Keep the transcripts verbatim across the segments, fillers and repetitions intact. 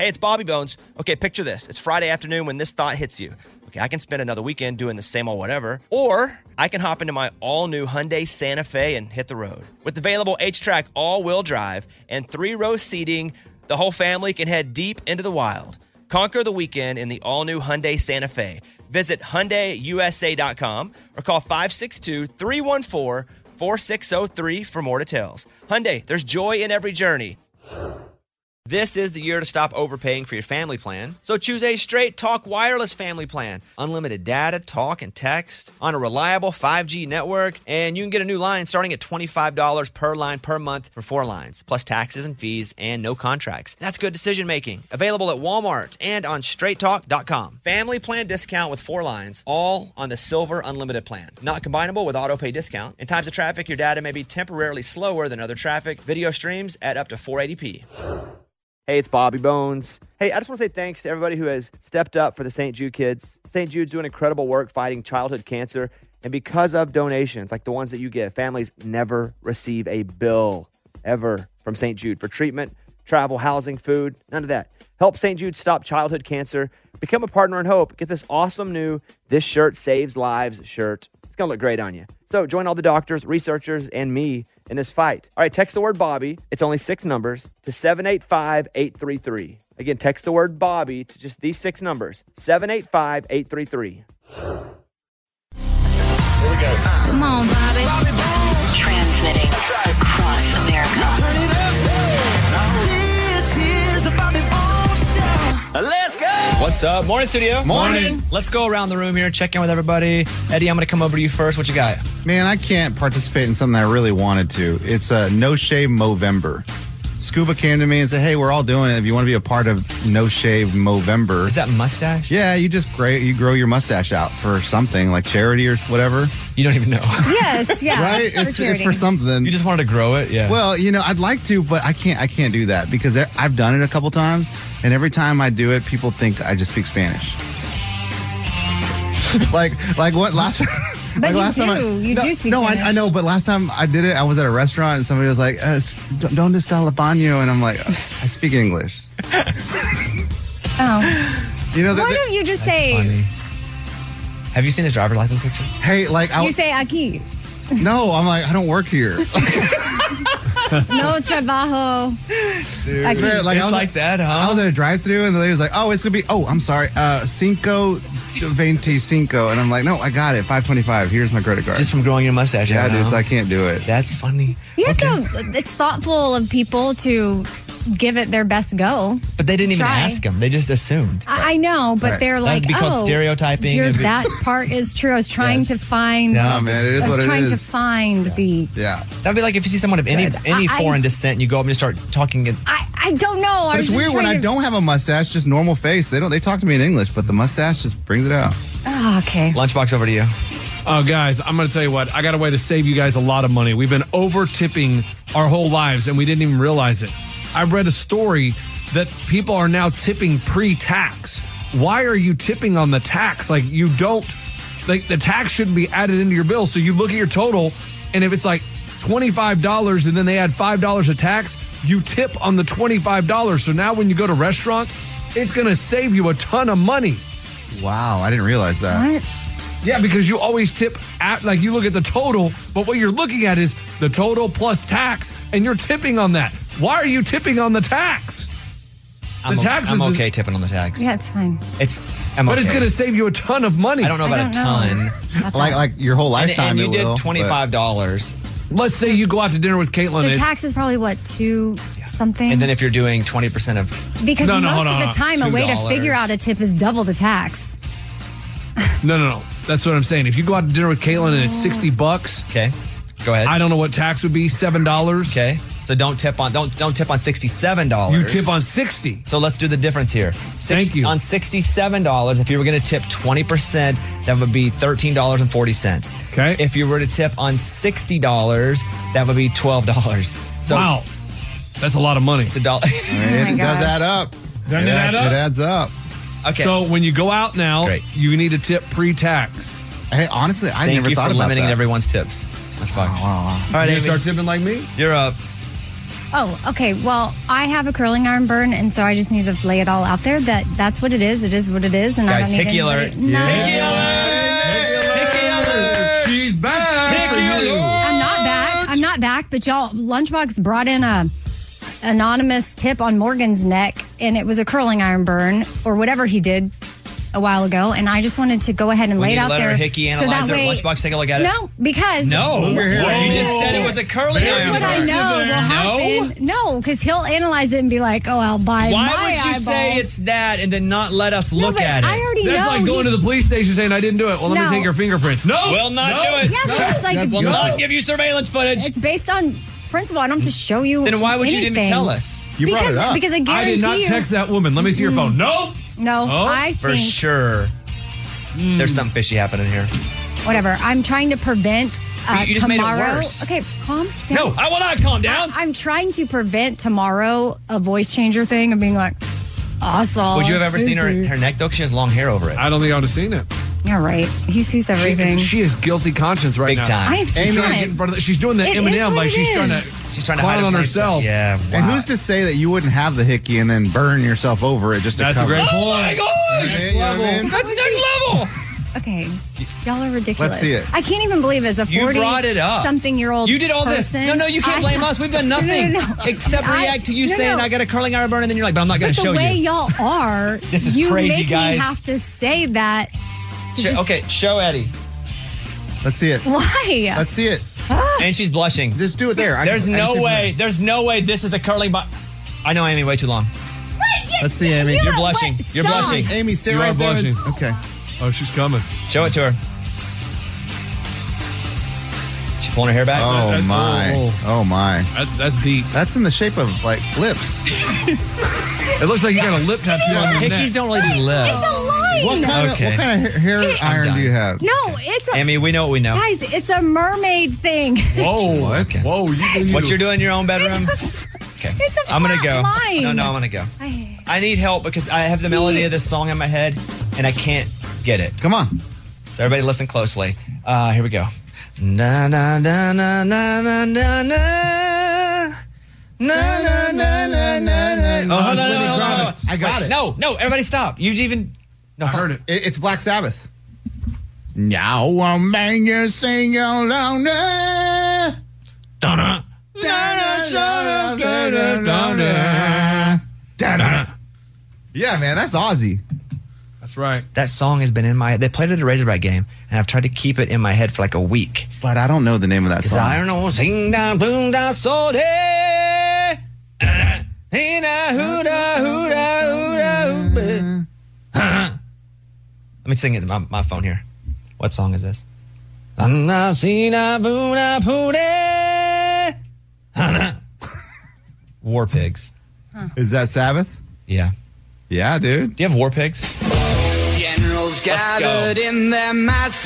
Hey, it's Bobby Bones. Okay, picture this. It's Friday afternoon when this thought hits you. Okay, I can spend another weekend doing the same old whatever, or I can hop into my all-new Hyundai Santa Fe and hit the road. With available H-Track all-wheel drive and three-row seating, the whole family can head deep into the wild. Conquer the weekend in the all-new Hyundai Santa Fe. Visit Hyundai U S A dot com or call five six two, three one four, four six zero three for more details. Hyundai, there's joy in every journey. This is the year to stop overpaying for your family plan. So choose a Straight Talk Wireless family plan. Unlimited data, talk, and text on a reliable five G network. And you can get a new line starting at twenty-five dollars per line per month for four lines, plus taxes and fees and no contracts. That's good decision making. Available at Walmart and on straight talk dot com. Family plan discount with four lines, all on the Silver Unlimited plan. Not combinable with auto pay discount. In times of traffic, your data may be temporarily slower than other traffic. Video streams at up to four eighty p. Hey, it's Bobby Bones. Hey, I just want to say thanks to everybody who has stepped up for the Saint Jude kids. Saint Jude's doing incredible work fighting childhood cancer. And because of donations like the ones that you give, families never receive a bill ever from Saint Jude for treatment, travel, housing, food, none of that. Help Saint Jude stop childhood cancer. Become a partner in hope. Get this awesome new This Shirt Saves Lives shirt. It's going to look great on you. So join all the doctors, researchers, and me in this fight. All right, text the word Bobby. It's only six numbers to seven eight five, eight three three. Again, text the word Bobby to just these six numbers, seven eight five, eight three three. Here we go. Come on, Bobby. Bobby Bones. Transmitting across America. Turn it up. This is the Bobby Bones Show. Let's go. What's up? Morning, studio. Morning. Let's go around the room here, check in with everybody. Eddie, I'm going to come over to you first. What you got? Man, I can't participate in something I really wanted to. It's a No Shave Movember. Scuba came to me and said, hey, we're all doing it. If you want to be a part of No Shave Movember. Is that mustache? Yeah, you just gray, you grow your mustache out for something like charity or whatever. You don't even know. Yes, yeah. Right? For It's, charity. it's for something. You just wanted to grow it? Yeah. Well, you know, I'd like to, but I can't I can't do that because I've done it a couple times, and every time I do it, people think I just speak Spanish. like like what last But like you last do. time I, You no, do speak No, I, Spanish. I know, but last time I did it, I was at a restaurant and somebody was like, uh, "Donde está el baño?" And I'm like, I speak English. Oh. You know, Why that, don't you just That's say, funny. Have you seen his driver's license picture? hey, like I you say aquí. no, I'm like I don't work here. No trabajo. Dude. Aquí. Man, like, I It's was like at- that, I huh? was at a drive-thru and the lady was like, "Oh, it's gonna be oh, I'm sorry, uh, cinco veinticinco," and I'm like, "No, I got it, five twenty-five. Here's my credit card." Just from growing your mustache. yeah, out dude, now. so I can't do it. That's funny. You have Okay. to, it's thoughtful of people to give it their best go. But they didn't even Try. ask him. They just assumed. I, I know, but Right. they're like, That'd be called oh, stereotyping. you're- It'd be- that part is true. I was trying Yes. to find, Yeah. Oh, man, it is I was what it trying to is. find the, Yeah. That'd be like if you see someone of any Good. any I- I- foreign descent and you go up and you start talking. In, I, I don't know. I But was it's just weird when trying I to- don't have a mustache, just normal face. They don't. They talk to me in English, but the mustache just brings it out. Oh, okay. Lunchbox, over to you. Oh, guys, I'm going to tell you what. I got a way to save you guys a lot of money. We've been over tipping our whole lives, and we didn't even realize it. I read a story that people are now tipping pre-tax. Why are you tipping on the tax? Like, you don't, like, the tax shouldn't be added into your bill. So you look at your total, and if it's like twenty-five dollars and then they add five dollars of tax, you tip on the twenty-five dollars. So now when you go to restaurants, it's going to save you a ton of money. Wow, I didn't realize that. What? Yeah, because you always tip at, like, you look at the total, but what you're looking at is the total plus tax, and you're tipping on that. Why are you tipping on the tax? I'm, The o- tax I'm is- okay tipping on the tax. Yeah, it's fine. It's I'm But okay. it's going to save you a ton of money. I don't know I about don't a know. ton. About Like that. like your whole And, lifetime. and you it did will, twenty-five dollars. Let's say you go out to dinner with Caitlin. So and tax is probably what, two something? And then if you're doing twenty percent of because No, no, most hold on, of the hold on. time, a way to two figure dollars. out a tip is double the tax. it's, no, no, no. That's what I'm saying. If you go out to dinner with Caitlin and it's sixty bucks, okay, go ahead. I don't know what tax would be, seven dollars. Okay, so don't tip on don't don't tip on sixty-seven dollars. You tip on sixty. So let's do the difference here. Six, Thank you. On sixty-seven dollars, if you were going to tip twenty percent, that would be thirteen dollars and forty cents. Okay. If you were to tip on sixty dollars, that would be twelve dollars. So Wow. That's a lot of money. it's a dollar. I mean, Oh my it does gosh. add up. Doesn't it add up? It adds up. Okay. So when you go out now, Great. you need to tip pre-tax. Hey, honestly, I Thank never you thought for about limiting that. everyone's tips. Lunchbox. Wow, wow, wow. All right, You gonna Amy, start tipping like me? you're up. Oh, okay. Well, I have a curling iron burn, and so I just need to lay it all out there that that's what it is. It is what it is, and Guys, I don't need hickey anybody- alert. No. Hickey alert! Hickey alert! She's back. Hickey alert! I'm not back. I'm not back. But y'all, Lunchbox brought in a anonymous tip on Morgan's neck, and it was a curling iron burn or whatever he did a while ago, and I just wanted to go ahead and We lay need it to out let there. our hickey so analyzer that way, Lunchbox take a look at it. No, because No. here. You just said it was a curling Here's iron. what I burn. know will happen. No, because he'll analyze it and be like, "Oh, I'll buy Why my would you eyeballs. say it's that and then not let us No, look but at it? I already That's know. like going he- to the police station saying I didn't do it. Well, let No. me take your fingerprints. No, Will not no. do it. Yeah, but it's like That's Will good. not give you surveillance footage. it's based on principle. I don't have to show you. Then why would you anything. didn't tell us? You brought because, it up. Because I guarantee I did not you. text that woman. Let me see your phone. No. No, Oh, I For think sure. There's something fishy happening here. whatever. I'm trying to prevent uh, You- you just made it tomorrow. worse. Okay, calm down. No, I will not calm down. I'm trying to prevent tomorrow a voice changer thing of being like, awesome. Would you have ever seen her her neck though? 'Cause she has long hair over it. I don't think I would have seen it. You're right. He sees everything. She, she is guilty conscience right Big now. time. I'm She's trying to trying. get in front of the, she's doing the It is Eminem what like it she's trying is. to She's trying to clown hide it on in plain herself. sight. Yeah. And wow. who's to say that you wouldn't have the hickey and then burn yourself over it just to That's a cover great it? point. Oh my gosh! You know what I mean? That's next level. Okay, y'all are ridiculous. Let's see it. I can't even believe as a You forty brought it up. something year old You did all this. person, No, no, you can't I- blame us. We've done No, no, nothing no, no. except I- react to you no, saying no. I got a curling iron burn, and then you're like, but I'm not going But to the show way you. y'all are, This is you crazy, make guys. me have to say that. To Show- just, okay, show Eddie. Let's see it. Why? Let's see it. And she's blushing. Just do it there. I There's just- I just no didn't- way. There's no way this is a curling bo- I know Amy way too long. Let's see, Amy. You You're know blushing. what? You're Stop. blushing. Amy, stay You right are there. blushing. Okay. Oh, she's coming. Show it to her. She's pulling her hair back. Oh that- my. oh. Oh my. That's that's deep. That's in the shape of like lips. It looks like you got a lip tattoo on your Hickeys neck. don't really do lips. It's a line. What kind Okay. of what kind of hair It- iron I'm do you done. have? No, it's a Amy, we know what we know. guys. It's a mermaid thing. Whoa, What? Whoa, you, you What you're doing in your own bedroom? Okay. It's a I'm gonna flat go. line. No, no, I'm gonna go. I- I need help because I have the See. melody of this song in my head and I can't get it. Come on. So everybody listen closely. Uh, here we go. Na na na na na na na na. Na na na na na na. Oh, hold on, no, no, no, no. I got Wait, it. No, no, everybody stop. You even. No, I heard it. It- It's Black Sabbath. Now I'll make you sing along. Donna. Yeah, man, that's Ozzy. That's right. That song has been in my. They played it at a Razorback game, and I've tried to keep it in my head for like a week. But I don't know the name of that Cause song. I don't know, sing down, boom down, so day. Hey na, hoo da, hoo da, hoo da, hoo ba. Let me sing it to my, my phone here. What song is this? Anna, see na, boo da, poo da. War Pigs. Is that Sabbath? Yeah. Yeah, dude. Do you have War Pigs? Generals gathered in their masses,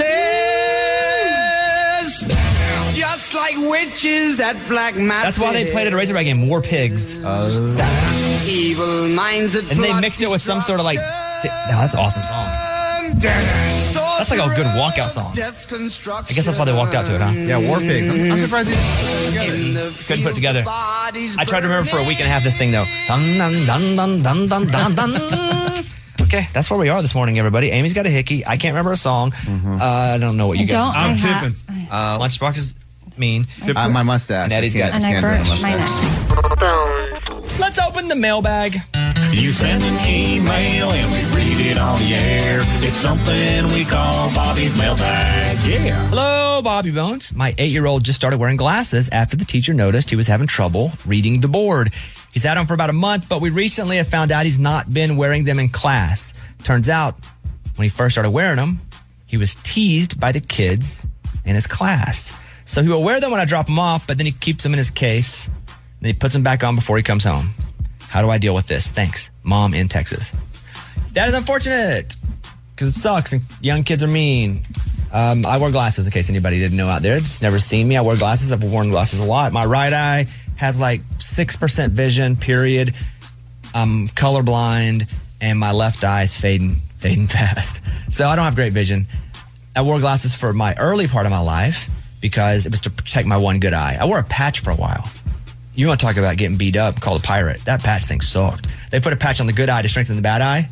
just like witches at black masses. That's why they played at a Razorback game. War Pigs. Evil minds that And they plot mixed it with some sort of like. di- No, that's an awesome song. That's like a good walkout song. I guess that's why they walked out to it, huh? Yeah, War Pigs. I'm, I'm surprised you Couldn't put it together. I tried to remember for a week and a half this thing though. Dun, dun, dun, dun, dun, dun, dun, dun. Okay, that's where we are this morning, everybody. Amy's got a hickey. I can't remember a song. Uh, I don't know what you I guys. don't. I I'm ha- tipping. Uh, Lunchbox is mean. uh, my mustache. And Eddie's got- And I can't burnt stand my mustache. neck. Let's open the mailbag. You send an email and we read it on the air. It's something we call Bobby's mailbag. Yeah. Hello, Bobby Bones. My eight-year-old just started wearing glasses after the teacher noticed he was having trouble reading the board. He's had them for about a month, but we recently have found out he's not been wearing them in class. Turns out, when he first started wearing them, he was teased by the kids in his class. So he will wear them when I drop them off, but then he keeps them in his case. Then he puts them back on before he comes home. How do I deal with this? Thanks. Mom in Texas. That is unfortunate because it sucks and young kids are mean. Um, I wear glasses in case anybody didn't know out there that's never seen me. I wear glasses. I've worn glasses a lot. My right eye has like six percent vision, period. I'm colorblind and my left eye is fading, fading fast. So I don't have great vision. I wore glasses for my early part of my life because it was to protect my one good eye. I wore a patch for a while. You want to talk about getting beat up, called a pirate. That patch thing sucked. They put a patch on the good eye to strengthen the bad eye.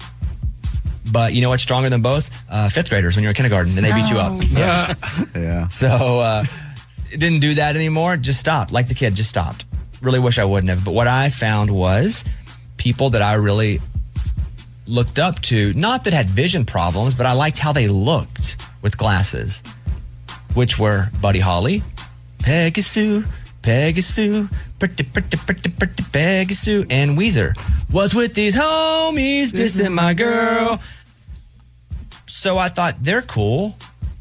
But you know what's stronger than both? Uh, fifth graders when you're in kindergarten, and they beat you up. Yeah. Yeah. So uh, it didn't do that anymore. Just stopped. Like the kid, just stopped. Really wish I wouldn't have. But what I found was people that I really looked up to, not that had vision problems, but I liked how they looked with glasses, which were Buddy Holly, Peggy Sue, Peggy Sue, pretty, pretty, pretty, pretty Peggy Sue, and Weezer. What's with these homies dissing my girl? So I thought, they're cool.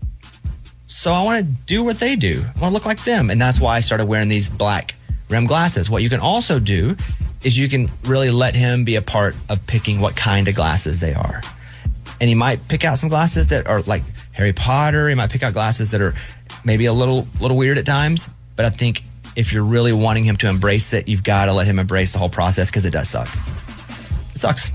So I want to do what they do. I want to look like them. And that's why I started wearing these black rim glasses. What you can also do is you can really let him be a part of picking what kind of glasses they are. And he might pick out some glasses that are like Harry Potter. He might pick out glasses that are maybe a little little weird at times. But I think if you're really wanting him to embrace it, you've got to let him embrace the whole process because it does suck. It sucks.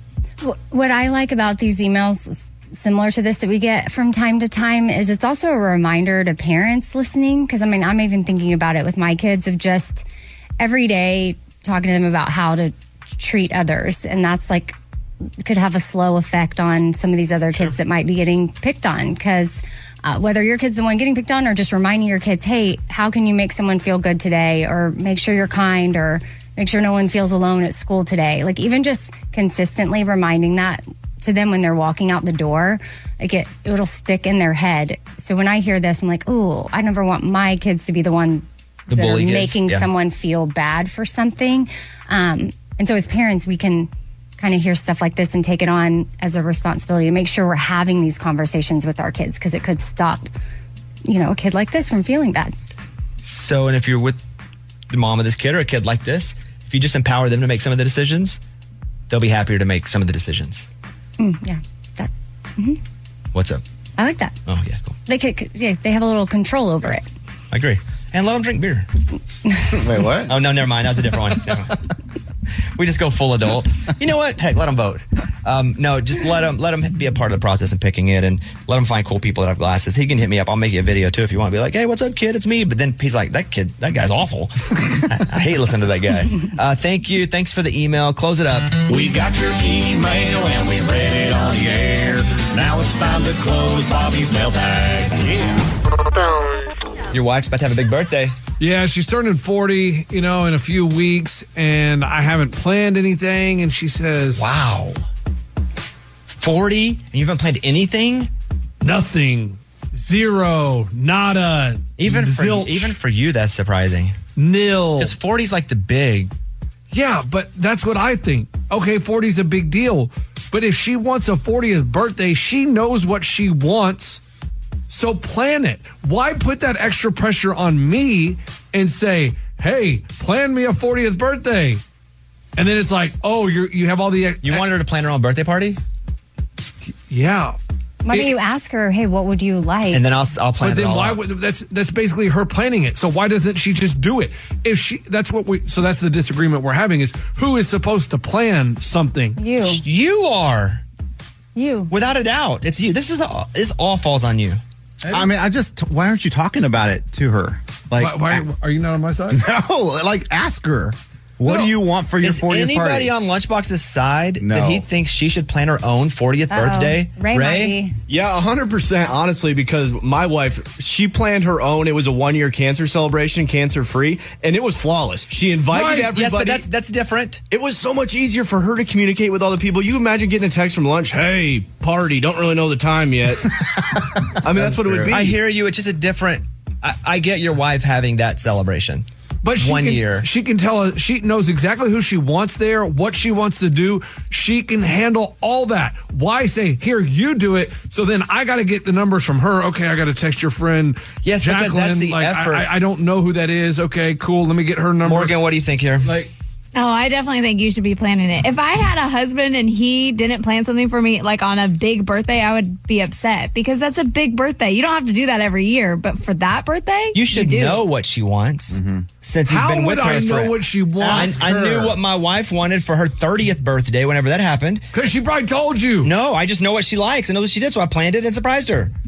What I like about these emails, similar to this that we get from time to time, is it's also a reminder to parents listening. Because I mean, I'm even thinking about it with my kids of just every day talking to them about how to treat others. And that's like, could have a slow effect on some of these other kids that might be getting picked on. Because uh, whether your kid's the one getting picked on or just reminding your kids, hey, how can you make someone feel good today? Or make sure you're kind, or make sure no one feels alone at school today. Like even just consistently reminding that to them when they're walking out the door, like it, it'll stick in their head. So when I hear this, I'm like, ooh, I never want my kids to be the one The that are bully kids, making yeah. someone feel bad for something. Um, and so as parents, we can kind of hear stuff like this and take it on as a responsibility to make sure we're having these conversations with our kids, because it could stop, you know, a kid like this from feeling bad. So, and if you're with the mom of this kid or a kid like this, if you just empower them to make some of the decisions, they'll be happier to make some of the decisions. Mm, yeah. That, mm-hmm. What's up? I like that. Oh, yeah, cool. They could, yeah, they have a little control over it. I agree. And let them drink beer. Wait, what? Oh, no, never mind. That was a different one. Never mind. We just go full adult. You know what? Heck, let them vote. Um, no, just let them let them be a part of the process of picking it, and let them find cool people that have glasses. He can hit me up. I'll make you a video too if you want to be like, hey, what's up, kid? It's me. But then he's like, that kid, that guy's awful. I, I hate listening to that guy. Uh, thank you. Thanks for the email. Close it up. We got your email and we read it on the air. Now it's time to close Bobby's mailbag. Yeah. Your wife's about to have a big birthday. Yeah, she's turning forty, you know, in a few weeks, and I haven't planned anything. And she says, Wow. forty? And you haven't planned anything? nothing, zero, nada, Even for, zilch, even for you, that's surprising. nil. Because forty's like the big. Yeah, but that's what I think. Okay, forty's a big deal. But if she wants a fortieth birthday, she knows what she wants. So plan it. Why put that extra pressure on me and say, hey, plan me a fortieth birthday? And then it's like, oh, you you have all the... You want her to plan her own birthday party? Yeah. Why don't It- you ask her, hey, what would you like? And then I'll I'll plan But it then all why out. would that's that's basically her planning it. So why doesn't she just do it? If she that's what we so that's the disagreement we're having is who is supposed to plan something? you. You are. You. Without a doubt. It's you. This is all, this all falls on you. I mean, I just, why aren't you talking about it to her? Like, Why, why are you not on my side? no, like ask her. What No. do you want for your Is fortieth anybody party? on Lunchbox's side No. that he thinks she should plan her own fortieth Uh-oh. birthday? Ray, might be. Yeah, one hundred percent, honestly, because my wife, she planned her own. It was a one-year cancer celebration, cancer-free, and it was flawless. She invited Right. everybody. Yes, but that's that's different. It was so much easier for her to communicate with other people. You imagine getting a text from lunch, hey, party, don't really know the time yet. I mean, that's, what it would be. I hear you. It's just a different. I, I get your wife having that celebration. But she One can, year. she can tell us, she knows exactly who she wants there, what she wants to do. She can handle all that. Why say, here, you do it, so then I got to get the numbers from her. Okay, I got to text your friend. Yes, Jacqueline. because that's the like, I- effort. I, I don't know who that is. Okay, cool. Let me get her number. Morgan, what do you think here? Like, Oh, I definitely think you should be planning it. If I had a husband and he didn't plan something for me, like on a big birthday, I would be upset because that's a big birthday. You don't have to do that every year, but for that birthday, You should do. know what she wants since you've how been would with her I for. know what she I, wants? I knew what my wife wanted for her thirtieth birthday whenever that happened. Because she probably told you. No, I just know what she likes. I know what she did, so I planned it and surprised her.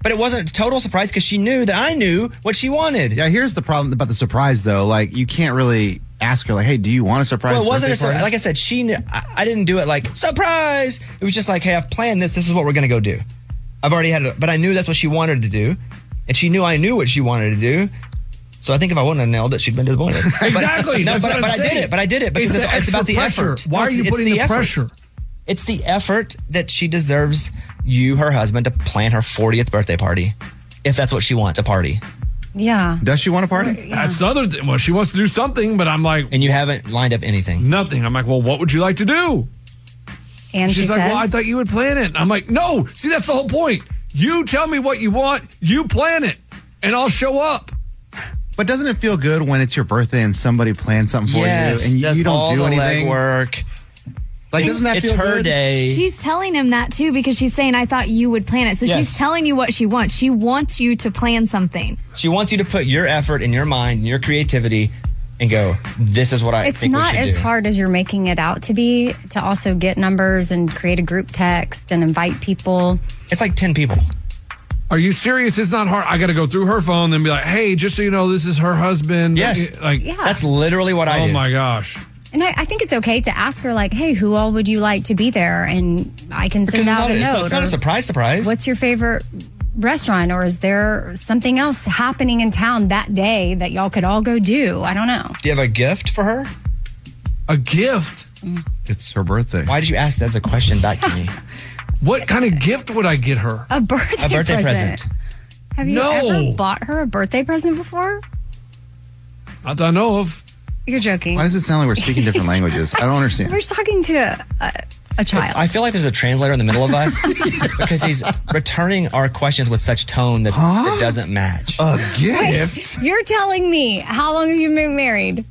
But it wasn't a total surprise because she knew that I knew what she wanted. Yeah, here's the problem about the surprise, though. Like, you can't really ask her, like, hey, do you want a surprise? Well, it wasn't a birthday surprise. party? Like I said, she knew. I, I didn't do it like, surprise. It was just like, hey, I've planned this. This is what we're going to go do. I've already had it. But I knew that's what she wanted to do. And she knew I knew what she wanted to do. So I think if I wouldn't have nailed it, she'd been disappointed. Exactly. But, no, That's but, what I'm but I did saying. it. But I did it because It's it's, the it's about the extra effort. pressure. Why No, are you it's- putting it's the effort. pressure? It's the effort that she deserves you, her husband, to plan her fortieth birthday party. If that's what she wants, a party. Yeah. Does she want a party? That's the other thing. Well, she wants to do something, but I'm like, And you haven't lined up anything. nothing. I'm like, well, what would you like to do? And She's she like, says, well, I thought you would plan it. I'm like, no. See, that's the whole point. You tell me what you want, you plan it, and I'll show up. But doesn't it feel good when it's your birthday and somebody planned something for Yes, you and you, does you don't all do the anything? legwork. Like, doesn't that It's feel her good? day. She's telling him that too because she's saying, I thought you would plan it. So Yes. she's telling you what she wants. She wants you to plan something. She wants you to put your effort and your mind and your creativity and go, this is what I it's think we not should as do. hard as you're making it out to be to also get numbers and create a group text and invite people. It's like ten people. Are you serious? It's not hard. I got to go through her phone and be like, hey, just so you know, this is her husband. Yes. Like, Yeah. That's literally what I oh do. my gosh. And I, I think it's okay to ask her, like, hey, who all would you like to be there? And I can Because send it's out not, a it's, note. it's not or a surprise surprise. What's your favorite restaurant? Or is there something else happening in town that day that y'all could all go do? I don't know. Do you have a gift for her? A gift? It's her birthday. Why did you ask that as a question back to me? What kind of gift would I get her? A birthday, A birthday present. present. Have you No. ever bought her a birthday present before? Not that I know of. You're joking. Why does it sound like we're speaking different languages? I don't understand. We're talking to a, a child. I feel like there's a translator in the middle of us because he's returning our questions with such tone that's, that doesn't match. A gift? You're telling me, how long have you been married?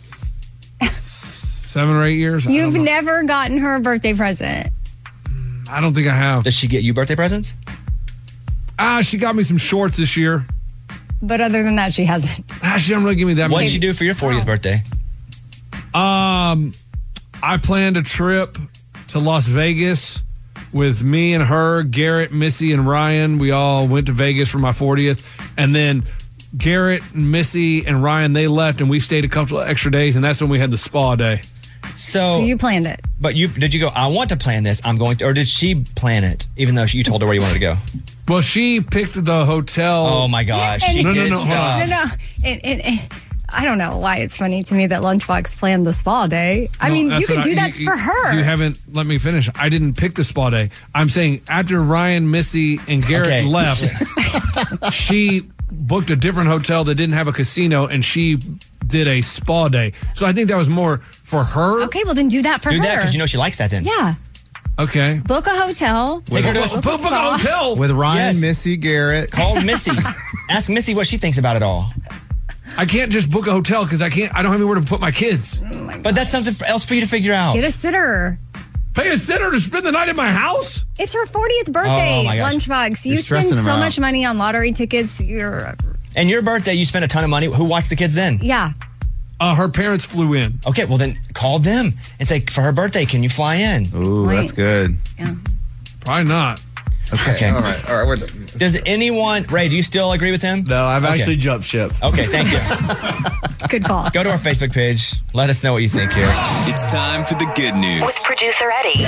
Seven or eight years? I You've don't know. never gotten her a birthday present. I don't think I have. Does she get you birthday presents? Ah, she got me some shorts this year. But other than that, she hasn't. Ah, she didn't really give me that What much. did she do for your fortieth birthday? Um, I planned a trip to Las Vegas with me and her, Garrett, Missy, and Ryan. We all went to Vegas for my fortieth. And then Garrett, Missy, and Ryan, they left, and we stayed a couple of extra days, and that's when we had the spa day. So, So you planned it. but you did you go, I want to plan this, I'm going to, or did she plan it, even though she, you told her where you wanted to go? Well, she picked the hotel. Oh my gosh, she No, no, did no, hold on. stuff. No, no. It, it, it, I don't know why it's funny to me that Lunchbox planned the spa day. I No, mean, that's you could what do I- that you- for her. You haven't let me finish. I didn't pick the spa day. I'm saying after Ryan, Missy, and Garrett Okay. left, she booked a different hotel that didn't have a casino, and she did a spa day. So I think that was more for her. Okay, well then do that for Do her. that because you know she likes that then. Yeah. Okay. Book a hotel. Take her to a Book book a hotel. With Ryan, Yes. Missy, Garrett. Call Missy. Ask Missy what she thinks about it all. I can't just book a hotel because I can't. I don't have anywhere to put my kids. But that's something else for you to figure out. Get a sitter. Pay a sitter to spend the night at my house. It's her fortieth birthday, Oh, my gosh. Lunchbox. You You're spend stressing him so out. much money on lottery tickets. You're, And your birthday, you spent a ton of money. Who watched the kids then? yeah. Uh, her parents flew in. Okay, well then call them and say, for her birthday, can you fly in? Ooh, Wait. that's good. Yeah. Probably not. Okay. Okay. All right. All right. We're done. Does anyone, Ray, do you still agree with him? No, I've Okay. actually jumped ship. Okay, thank you. Good call. Go to our Facebook page. Let us know what you think here. It's time for the good news. With producer Eddie.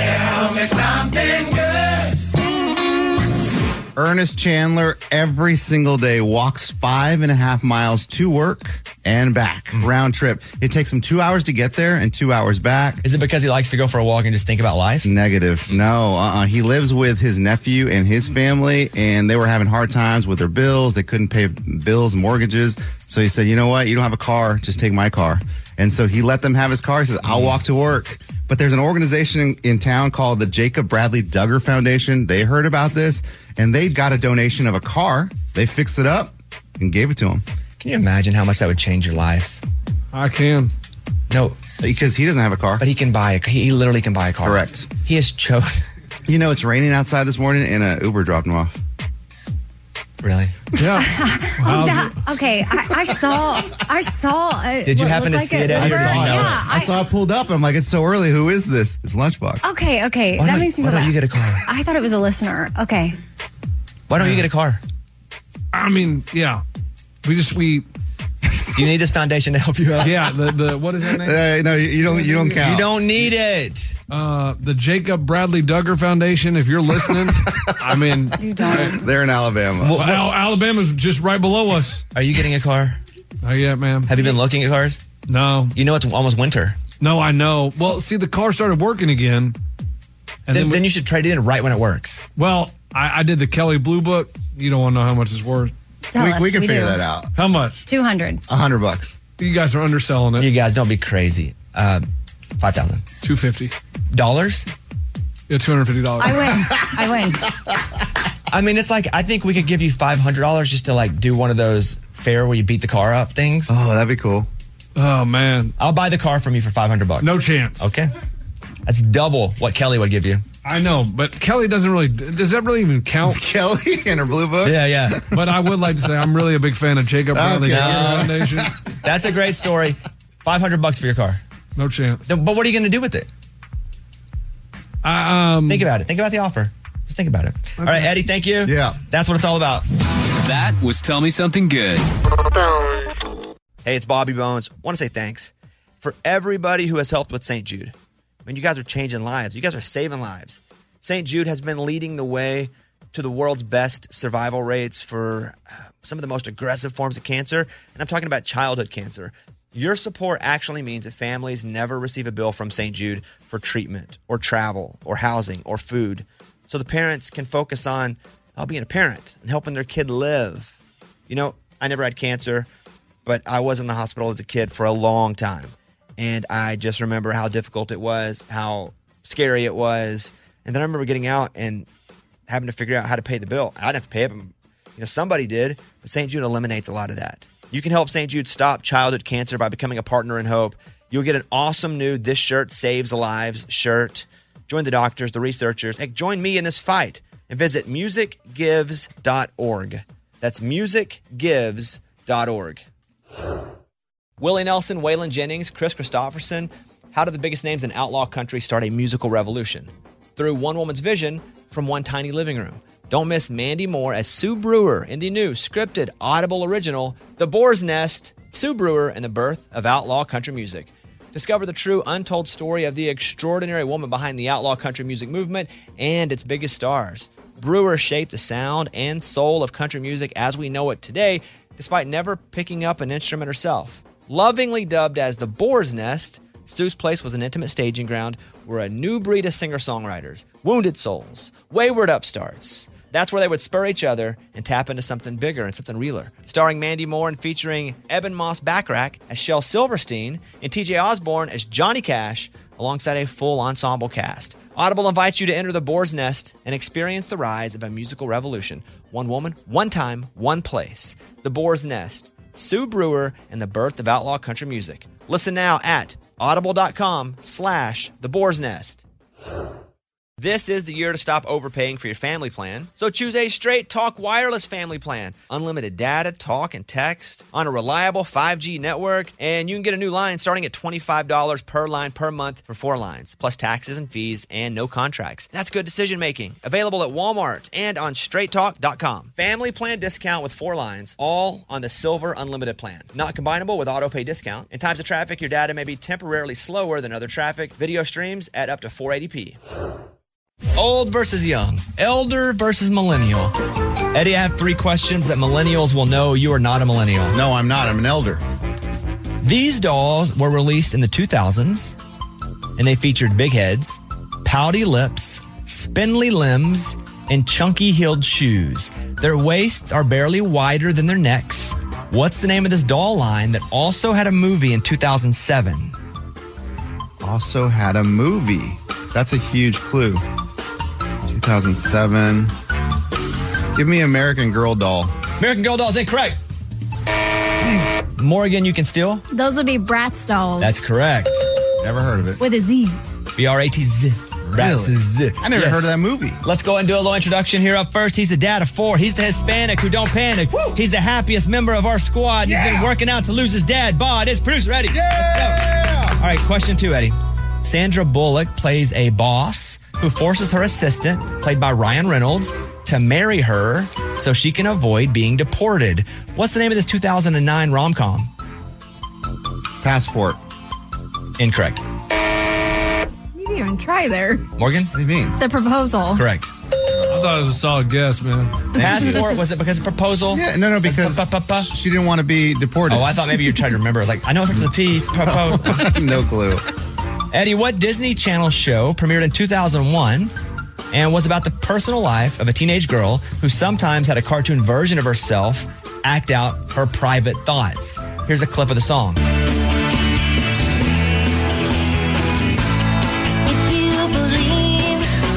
Ernest Chandler every single day walks five and a half miles to work and back, round trip. It takes him two hours to get there and two hours back. Is it because he likes to go for a walk and just think about life? Negative. No, uh-uh. He lives with his nephew and his family, and they were having hard times with their bills. They couldn't pay bills, mortgages. So he said, you know what? You don't have a car. Just take my car. And so he let them have his car. He says, I'll walk to work. But there's an organization in, in town called the Jacob Bradley Duggar Foundation. They heard about this, and they got a donation of a car. They fixed it up and gave it to him. Can you imagine how much that would change your life? I can. No, Because he doesn't have a car. but he can buy a he literally can buy a car. Correct. He has chosen. You know, it's raining outside this morning, and an Uber dropped him off. Really? Yeah. Oh, that, okay, I, I saw. I saw. A, Did you what happen looked to see like it, a Eddie, or Uber. did you know it? Yeah, I saw it pulled up. I'm like, it's so early. Who is this? It's Lunchbox. Okay, okay, Why that don't- makes me why feel don't you bad. get a car? I thought it was a listener. Okay, Why don't you get a car? I mean, yeah. We just, we... Do you need this foundation to help you out? Yeah, the, the what is that name? Uh, no, you don't. You don't count. You don't need it. Uh, the Jacob Bradley Duggar Foundation. If you're listening, I mean, You don't. They're in Alabama. well, Al- Alabama's just right below us. Are you getting a car? Oh yeah, ma'am. Have you been looking at cars? No, You know it's almost winter. no, I know. Well, see, the car started working again, and Then, then, we- then you should trade it in right when it works. well, I, I did the Kelly Blue Book. You don't want to know how much it's worth. Tell we, us. we can figure do. that out. How much? two hundred. A hundred bucks. You guys are underselling it. You guys don't be crazy. Uh, five thousand Two fifty. dollars. Yeah, two hundred fifty dollars. I win. I win. I mean, it's like I think we could give you five hundred dollars just to like do one of those fair where you beat the car up things. Oh, that'd be cool. Oh man, I'll buy the car from you for five hundred bucks. no chance. Okay, that's double what Kelly would give you. I know, but Kelly doesn't really. Does that really even count? Kelly and her blue book. Yeah, yeah. But I would like to say I'm really a big fan of Jacob Bradley Okay. Duggar Foundation. That's a great story. five hundred bucks for your car. No chance. So, but what are you going to do with it? I, um, Think about it. Think about the offer. Just think about it. All right, Eddie, thank you. Yeah. That's what it's all about. That was Tell Me Something Good. Hey, it's Bobby Bones. Want to say thanks for everybody who has helped with Saint Jude. I mean, you guys are changing lives. You guys are saving lives. Saint Jude has been leading the way to the world's best survival rates for uh, some of the most aggressive forms of cancer. And I'm talking about childhood cancer. Your support actually means that families never receive a bill from Saint Jude for treatment or travel or housing or food. So the parents can focus on uh, being a parent and helping their kid live. You know, I never had cancer, but I was in the hospital as a kid for a long time. And I just remember how difficult it was, how scary it was. And then I remember getting out and having to figure out how to pay the bill. I didn't have to pay it, but you know, somebody did. But Saint Jude eliminates a lot of that. You can help Saint Jude stop childhood cancer by becoming a partner in hope. You'll get an awesome new This Shirt Saves Lives shirt. Join the doctors, the researchers. Heck, join me in this fight and visit music gives dot org. That's music gives dot org. Willie Nelson, Waylon Jennings, Chris Christopherson. How did the biggest names in outlaw country start a musical revolution? Through one woman's vision from one tiny living room. Don't miss Mandy Moore as Sue Brewer in the new scripted Audible original, The Boar's Nest, Sue Brewer and the Birth of Outlaw Country Music. Discover the true untold story of the extraordinary woman behind the outlaw country music movement and its biggest stars. Brewer shaped the sound and soul of country music as we know it today, despite never picking up an instrument herself. Lovingly dubbed as the Boar's Nest, Sue's place was an intimate staging ground where a new breed of singer-songwriters, wounded souls, wayward upstarts, that's where they would spur each other and tap into something bigger and something realer. Starring Mandy Moore and featuring Eben Moss Backrack as Shel Silverstein and T J Osborne as Johnny Cash, alongside a full ensemble cast. Audible invites you to enter the Boar's Nest and experience the rise of a musical revolution. One woman, one time, one place. The Boar's Nest, Sue Brewer, and the birth of outlaw country music. Listen now at audible.com slash the Boar's Nest. This is the year to stop overpaying for your family plan. So choose a Straight Talk Wireless family plan. Unlimited data, talk, and text on a reliable five G network. And you can get a new line starting at twenty-five dollars per line per month for four lines, plus taxes and fees and no contracts. That's good decision making. Available at Walmart and on straight talk dot com. Family plan discount with four lines, all on the Silver Unlimited plan. Not combinable with auto pay discount. In times of traffic, your data may be temporarily slower than other traffic. Video streams at up to four eighty p. Old versus young, elder versus millennial. Eddie, I have three questions that millennials will know you are not a millennial. No, I'm not. I'm an elder. These dolls were released in the two thousands, and they featured big heads, pouty lips, spindly limbs, and chunky-heeled shoes. Their waists are barely wider than their necks. What's the name of this doll line that also had a movie in two thousand seven? Also had a movie. That's a huge clue. two thousand seven. Give me American Girl doll. American Girl doll is incorrect. Morgan, you can steal? Those would be Bratz dolls. That's correct. Never heard of it. With a Z. B R A T Z. Bratz is Z. I never Yes. heard of that movie. Let's go and do a little introduction here. Up first, he's the dad of four. He's the Hispanic who don't panic. Woo. He's the happiest member of our squad. Yeah. He's been working out to lose his dad. Bod, it's producer Eddie. Yeah! All right, question two, Eddie. Sandra Bullock plays a boss who forces her assistant, played by Ryan Reynolds, to marry her so she can avoid being deported. What's the name of this two thousand nine rom-com? Passport. Incorrect. You didn't even try there. Morgan? What do you mean? The Proposal. Correct. I thought it was a solid guess, man. Passport, was it because of proposal? Yeah, no, no, because Pa-pa-pa-pa. she didn't want to be deported. Oh, I thought maybe you tried to remember. I was like, I know it starts with a P. Po-po. No clue. Eddie, what Disney Channel show premiered in two thousand one and was about the personal life of a teenage girl who sometimes had a cartoon version of herself act out her private thoughts? Here's a clip of the song. If you believe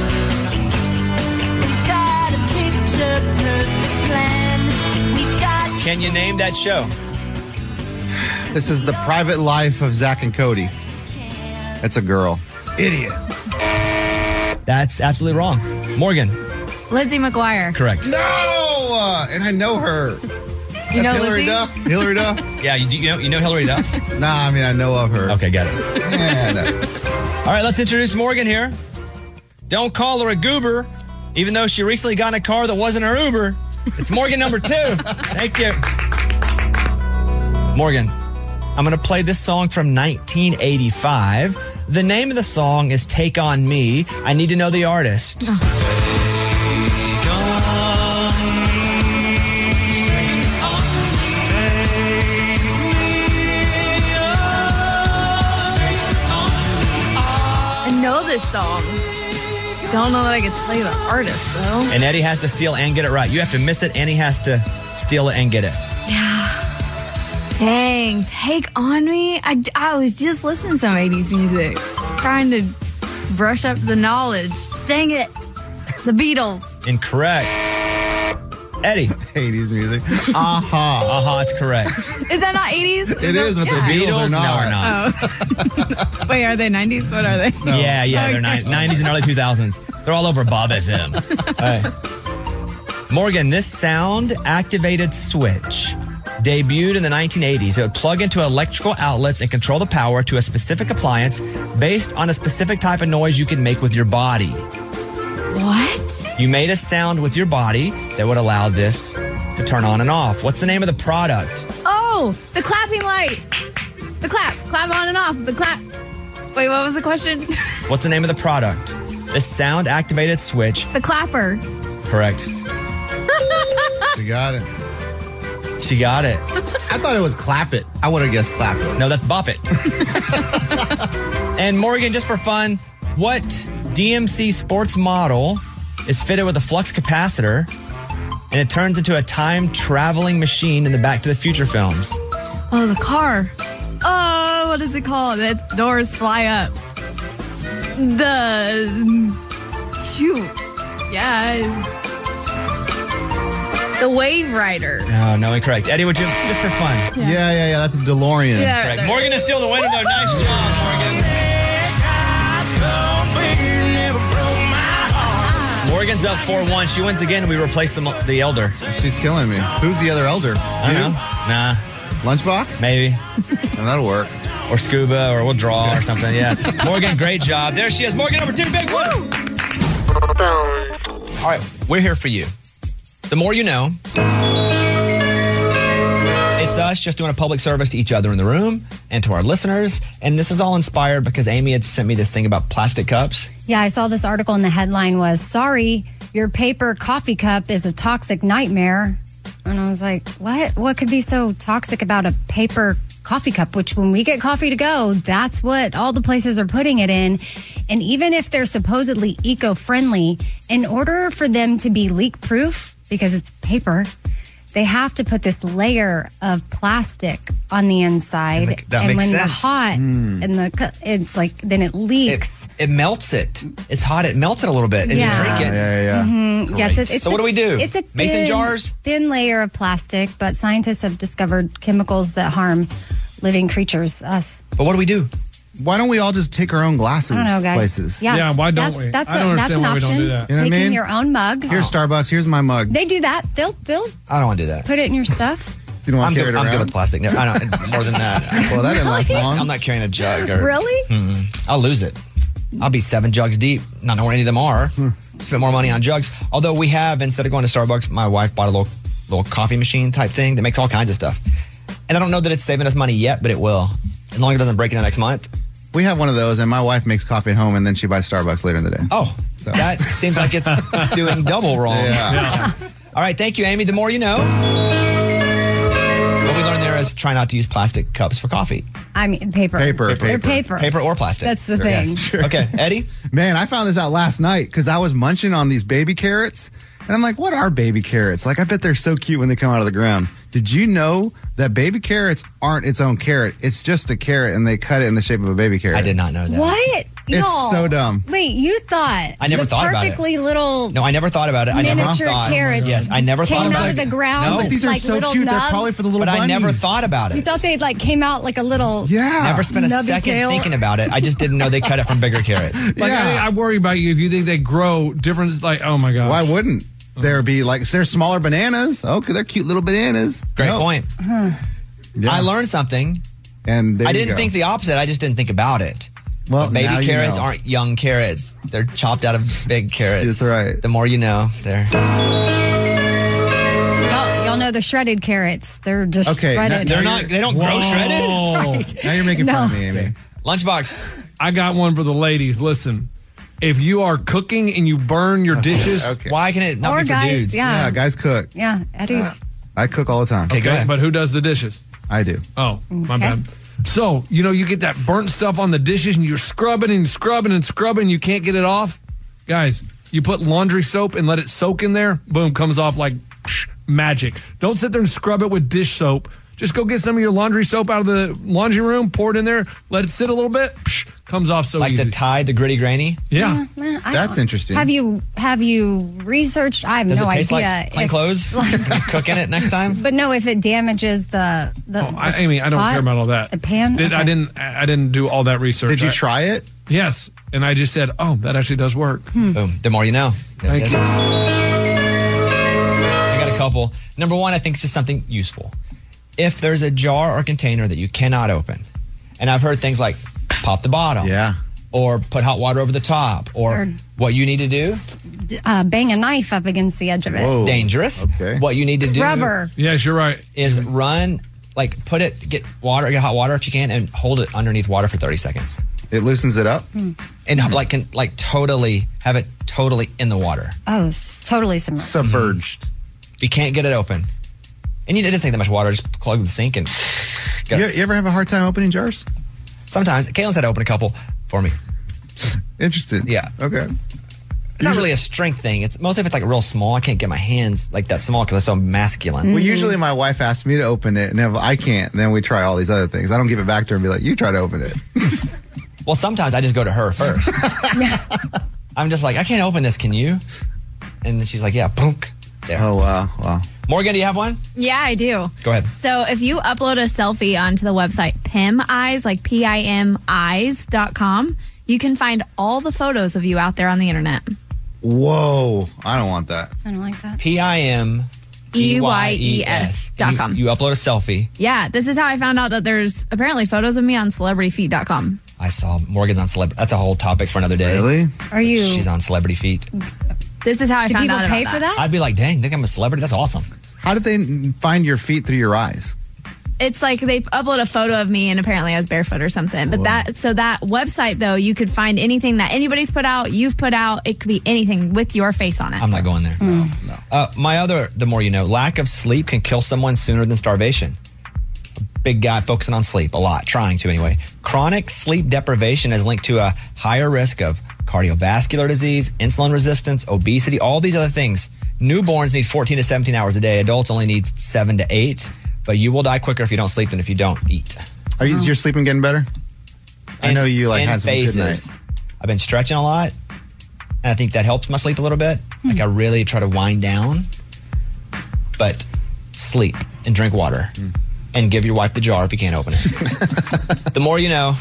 we got a picture perfect plan, we got Can you name that show? This is The Private Life of Zach and Cody. That's a girl. Idiot. That's absolutely wrong. Morgan. Lizzie McGuire. Correct. No! Uh, and I know her. You know Hillary Lizzie? Duff. Hillary Duff? Yeah, you, you know you know Hillary Duff? Nah, I mean, I know of her. Okay, got it. Yeah, no. All right, let's introduce Morgan here. Don't call her a goober, even though she recently got in a car that wasn't her Uber. It's Morgan number two. Thank you. Morgan, I'm going to play this song from nineteen eighty-five. The name of the song is Take On Me. I need to know the artist. I know this song. Don't know that I could tell you the artist, though. And Eddie has to steal and get it right. You have to miss it, and he has to steal it and get it. Dang, Take On Me? I, I was just listening to some eighties music. Just trying to brush up the knowledge. Dang it. The Beatles. Incorrect. Eddie. eighties music. Aha. Uh-huh, it's correct. Is that not eighties? It is, but Yeah. the Beatles, Beatles? are No, not. we're not. Oh. Wait, are they nineties? What are they? No. Yeah, yeah, they're Okay. ni- nineties and early two thousands. They're all over Bob F M. All right. Morgan, this sound-activated switch debuted in the nineteen eighties. It would plug into electrical outlets and control the power to a specific appliance based on a specific type of noise you can make with your body. What? You made a sound with your body that would allow this to turn on and off. What's the name of the product? Oh, the clapping light. The clap. Clap on and off. The clap. Wait, what was the question? What's the name of the product? This sound-activated switch. The clapper. Correct. You got it. She got it. I thought it was Clap It. I would have guessed Clap It. No, that's Bop It. And Morgan, just for fun, what D M C sports model is fitted with a flux capacitor and it turns into a time-traveling machine in the Back to the Future films? Oh, the car. Oh, what is it called? The doors fly up. The shoot. Yeah. The Wave Rider. No, no, incorrect. Eddie, would you, just for fun? Yeah, yeah, yeah. That's a DeLorean. Yeah. Correct. there- Morgan is still the winner, though. Nice job, Morgan. Morgan's up four one. She wins again. We replace the, the elder. She's killing me. Who's the other elder? I don't know. Nah, Lunchbox? maybe. And that'll work. Or scuba, or we'll draw or something. Yeah. Morgan, great job. There she is. Morgan number two, big one. All right, we're here for you. The more you know. It's us just doing a public service to each other in the room and to our listeners. And this is all inspired because Amy had sent me this thing about plastic cups. Yeah, I saw this article and the headline was, sorry, your paper coffee cup is a toxic nightmare. And I was like, what? What could be so toxic about a paper coffee cup? Which when we get coffee to go, that's what all the places are putting it in. And even if they're supposedly eco-friendly, in order for them to be leak-proof, because it's paper, they have to put this layer of plastic on the inside. That make- that and makes when sense. they're hot, Mm. and the cu- it's like, then it leaks. It, it melts it. It's hot. It melts it a little bit. And Yeah. you drink it. Yeah, yeah, yeah. Mm, yeah, it's a, it's so a- what do we do? It's a Mason thin, jars? thin layer of plastic, but scientists have discovered chemicals that harm living creatures, us. But what do we do? Why don't we all just take our own glasses I don't know, guys. places? Yeah, Yeah, why don't that's, we? That's I don't a, that's an understand why we don't option. do that. You know what I Taking mean? your own mug. Here's Starbucks. Here's my mug. They do that. They'll they'll I don't want to do that. put it in your stuff. You don't want I'm to good, carry it I'm around? good with plastic. No, I don't, more than that. Well, that didn't last long. I'm not carrying a jug. Or, Really? Mm-mm. I'll lose it. I'll be seven jugs deep, not knowing where any of them are. Hmm. Spent more money on jugs. Although we have, instead of going to Starbucks, my wife bought a little little coffee machine type thing that makes all kinds of stuff. And I don't know that it's saving us money yet, but it will. As long as it doesn't break in the next month. We have one of those, and my wife makes coffee at home, and then she buys Starbucks later in the day. Oh, So. that seems like it's doing double wrong. Yeah. All right, thank you, Amy. The more you know. What we learned there is try not to use plastic cups for coffee. I mean, paper. Paper, They're paper. paper. Paper or plastic. That's the thing. Yes. Sure. Okay, Eddie? Man, I found this out last night because I was munching on these baby carrots. And I'm like, what are baby carrots? Like, I bet they're so cute when they come out of the ground. Did you know that baby carrots aren't its own carrot? It's just a carrot, and they cut it in the shape of a baby carrot. I did not know that. What? It's Y'all. so dumb. Wait, you thought I never the thought about it. perfectly little No, I never thought about it. I never miniature thought. carrots Yes, I never came thought about out it. of the ground No. with These are like so little cute. nubs. They're probably for the little But I never bunnies. thought about it. You thought they'd like came out like a little Yeah. Never spent a Nubby second tail. thinking about it. I just didn't know they cut it from bigger carrots. Like, Yeah. I, I worry about you if you think they grow different. Like, oh my gosh. Why wouldn't there be like, they're smaller bananas? Okay, they're cute little bananas. Great No. point. Yeah. I learned something. And there I you didn't go. think the opposite. I just didn't think about it. Well, Baby now you carrots know. aren't young carrots. They're chopped out of big carrots. That's right. The more you know. There. y'all, y'all know the shredded carrots. They're just Okay, now- shredded. They're not. They don't grow shredded. Oh, Now you're making fun of me, Amy. Lunchbox. I got one for the ladies. Listen, if you are cooking and you burn your dishes, Okay. Why can it not Or be for guys, dudes? yeah. Yeah, guys cook. Yeah, Eddie's. I cook all the time. Okay, go ahead. but who does the dishes? I do. Oh, my Okay. bad. So, you know, you get that burnt stuff on the dishes and you're scrubbing and scrubbing and scrubbing and you can't get it off. Guys, you put laundry soap and let it soak in there. Boom, comes off like psh, magic. Don't sit there and scrub it with dish soap. Just go get some of your laundry soap out of the laundry room, pour it in there, let it sit a little bit, psh, comes off so Like easy. the Tide, the gritty grainy. yeah. Eh, I That's don't- interesting. Have you have you researched? I have Does no it taste idea. like plain if- clothes? Can you cook in it next time? But no, if it damages the the. Oh, I, Amy, I don't pot, care about all that. The pan. Did, I Okay. didn't. I didn't do all that research. Did you I- try it? Yes, and I just said, "Oh, that actually does work." Boom. The more you know. There it Thank is. you. I got a couple. Number one, I think this is something useful. If there's a jar or container that you cannot open, and I've heard things like pop the bottom, Yeah. or put hot water over the top, or Or- what you need to do, Uh, bang a knife up against the edge of it. Whoa. dangerous. Okay. What you need to do Rubber. Yes, you're right. is run, like put it, get water, get hot water if you can, and hold it underneath water for thirty seconds. It loosens it up. And like can like totally have it totally in the water. Oh, s- totally submerged. Submerged. You can't get it open. And you it doesn't take that much water, just plug the sink and go. You, you ever have a hard time opening jars? Sometimes Caitlin's had to open a couple for me. Interested. Yeah. Okay. It's not really a strength thing. It's mostly if it's like real small. I can't get my hands like that small because they're so masculine. Well, usually my wife asks me to open it, and if I can't, then we try all these other things. I don't give it back to her and be like, "You try to open it." Well, sometimes I just go to her first. I'm just like, I can't open this. Can you? And then she's like, yeah, boom. There. Oh wow, wow. Morgan, do you have one? Yeah, I do. Go ahead. So if you upload a selfie onto the website Pim Eyes, like P I M eyes dot com, you can find all the photos of you out there on the internet. Whoa, I don't want that. I don't like that. P I M E Y E S dot com. You, you upload a selfie. Yeah, this is how I found out that there's apparently photos of me on celebrity feet dot com. I saw Morgan's on celebrity. That's a whole topic for another day. Really? Are you? She's on Celebrity Feet. This is how I Do found people out pay about for that? I'd be like, dang, think I'm a celebrity? That's awesome. How did they find your feet through your eyes? It's like they upload a photo of me and apparently I was barefoot or something. But that, so that website though, you could find anything that anybody's put out, you've put out. It could be anything with your face on it. I'm not going there. No, no. Uh, my other, the more you know, lack of sleep can kill someone sooner than starvation. Big guy focusing on sleep a lot, trying to anyway. Chronic sleep deprivation is linked to a higher risk of cardiovascular disease, insulin resistance, obesity, all these other things. Newborns need fourteen to seventeen hours a day. Adults only need seven to eight. But you will die quicker if you don't sleep than if you don't eat. Are you, is your sleeping getting better? I know you like in had some phases. good nights. I've been stretching a lot, and I think that helps my sleep a little bit. Like I really try to wind down, but sleep and drink water, and give your wife the jar if you can't open it. The more you know.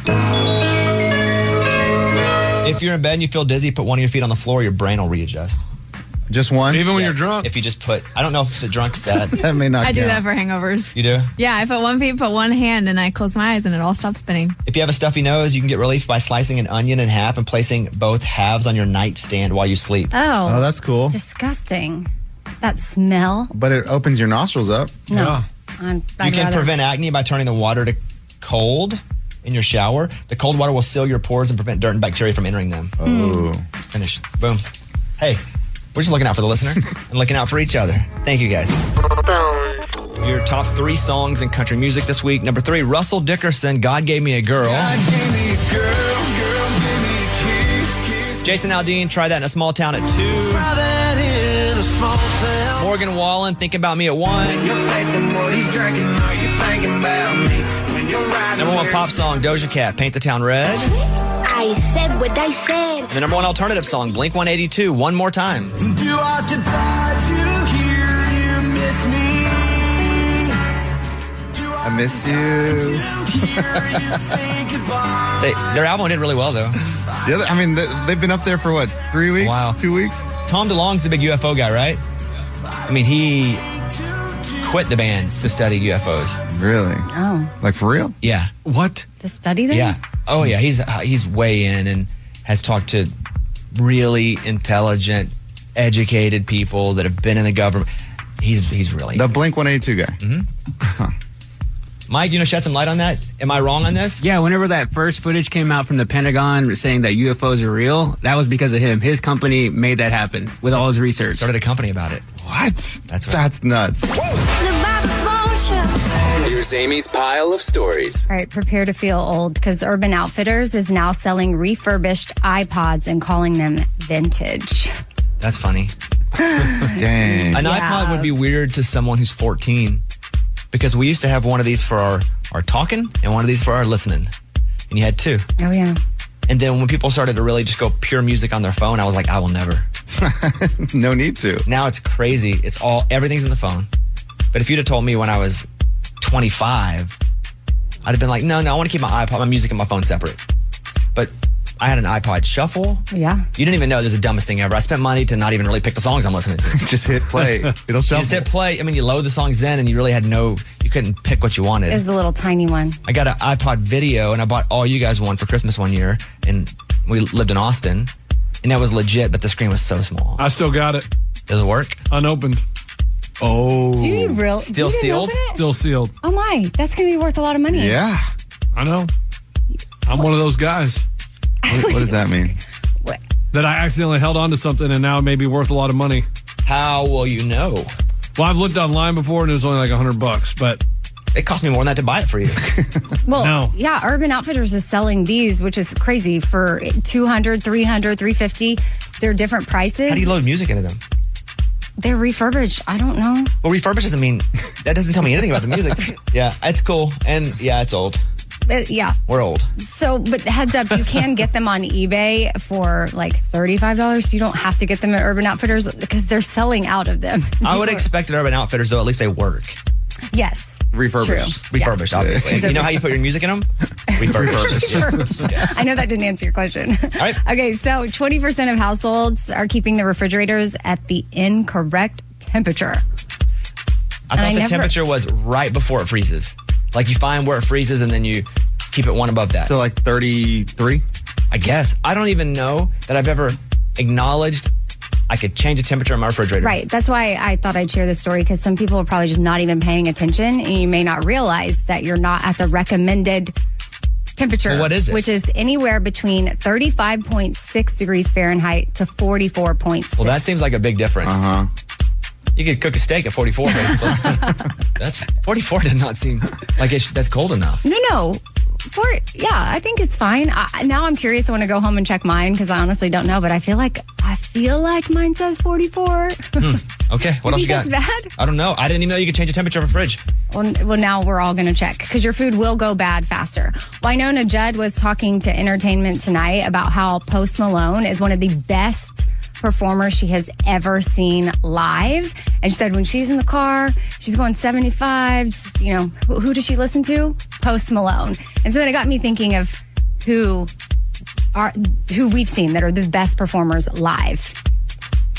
If you're in bed and you feel dizzy, put one of your feet on the floor. Your brain will readjust. Just one? Even when Yeah, you're drunk? If you just put, I don't know if the drunk's that. That may not I do count. that for hangovers. You do? Yeah, I put one feet, put one hand, and I close my eyes, and it all stops spinning. If you have a stuffy nose, you can get relief by slicing an onion in half and placing both halves on your nightstand while you sleep. Oh, Oh, that's cool. disgusting. That smell. But it opens your nostrils up. No. Yeah. I'm, You I'd can rather- prevent acne by turning the water to cold in your shower. The cold water will seal your pores and prevent dirt and bacteria from entering them. Oh. Finish. Boom. Hey, we're just looking out for the listener and looking out for each other. Thank you, guys. Your top three songs in country music this week. Number three, Russell Dickerson, God Gave Me a Girl. Jason Aldean, Try That in a Small Town at two. Try that in a small town. Morgan Wallen, Think About Me at one. You're facing what he's drinking. Are you thinking about me? When you're riding Number one where pop song, Doja Cat, Paint the Town Red. I said what I said. And the number one alternative song, Blink one eighty-two, One More Time. Do I have to die to hear you miss me? Do I miss you. hear you say goodbye? They, their album did really well, though. The other, I mean, they, they've been up there for what, three weeks? Wow. Two weeks? Tom DeLonge's the big U F O guy, right? I mean, he quit the band to study U F Os. Really? Oh, Like for real? Yeah. What? to study them? Yeah. Oh, yeah. He's uh, he's way in and has talked to really intelligent, educated people that have been in the government. He's he's really. The Blink one eighty-two guy. Mm-hmm. Mike, you know, shed some light on that. Am I wrong on this? Yeah, whenever that first footage came out from the Pentagon saying that U F Os are real, that was because of him. His company made that happen with all his research. Started a company about it. What? That's right. That's nuts. Here's Amy's pile of stories. All right, prepare to feel old because Urban Outfitters is now selling refurbished iPods and calling them vintage. That's funny. Dang. An Yeah. iPod would be weird to someone who's fourteen because we used to have one of these for our, our talking and one of these for our listening. And you had two. Oh, yeah. And then when people started to really just go pure music on their phone, I was like, I will never. No need to. Now it's crazy. It's all, everything's in the phone. But if you'd have told me when I was twenty-five, I'd have been like, no, no, I want to keep my iPod, my music and my phone separate. But I had an iPod Shuffle. Yeah. You didn't even know this is the dumbest thing ever. I spent money to not even really pick the songs I'm listening to. Just hit play. It'll You shuffle. just hit play. I mean, you load the songs in and you really had no, you couldn't pick what you wanted. It's a little tiny one. I got an iPod Video and I bought all you guys one for Christmas one year. And we lived in Austin. And that was legit, but the screen was so small. I still got it. Does it work? Unopened. Oh. Do you really? Still you didn't sealed? open it? Still sealed. Oh, my. That's going to be worth a lot of money. Yeah. I know. I'm one of those guys What, what does that mean? What? that I accidentally held on to something and now it may be worth a lot of money. How will you know? Well, I've looked online before and it was only like a hundred bucks, but It cost me more than that to buy it for you. Well, No. yeah, Urban Outfitters is selling these, which is crazy, for two hundred, three hundred, three fifty. They're different prices. How do you load music into them? They're refurbished. I don't know. Well, refurbished doesn't mean, that doesn't tell me anything about the music. Yeah, it's cool. And yeah, it's old. But yeah. We're old. So, but heads up, you can get them on eBay for like thirty-five dollars. So you don't have to get them at Urban Outfitters because they're selling out of them. I would expect at Urban Outfitters, though, at least they work. Yes. Refurbished. True. Refurbished, Yeah. obviously. And you know how you put your music in them? Refurbished. Sure. I know that didn't answer your question. All right. Okay, so twenty percent of households are keeping the refrigerators at the incorrect temperature. I thought I the never- temperature was right before it freezes. Like you find where it freezes and then you keep it one above that. So like thirty-three? I guess. I don't even know that I've ever acknowledged I could change the temperature in my refrigerator. Right. That's why I thought I'd share this story because some people are probably just not even paying attention and you may not realize that you're not at the recommended temperature. Well, what is it? Which is anywhere between thirty-five point six degrees Fahrenheit to forty-four point six. Well, that seems like a big difference. Uh-huh. You could cook a steak at forty-four, basically. That's forty-four does not seem like it's, that's cold enough. No, no. For, yeah, I think it's fine. I, now I'm curious. I want to go home and check mine because I honestly don't know. But I feel like I feel like mine says forty-four. Hmm. Okay, what You else you think got? that's bad? I don't know. I didn't even know you could change the temperature of a fridge. Well, well, now we're all going to check because your food will go bad faster. Winona Judd was talking to Entertainment Tonight about how Post Malone is one of the best performers she has ever seen live. And she said when she's in the car, she's going seventy-five, just, you know, who, who does she listen to? Post Malone. And so then it got me thinking of who are who we've seen that are the best performers live.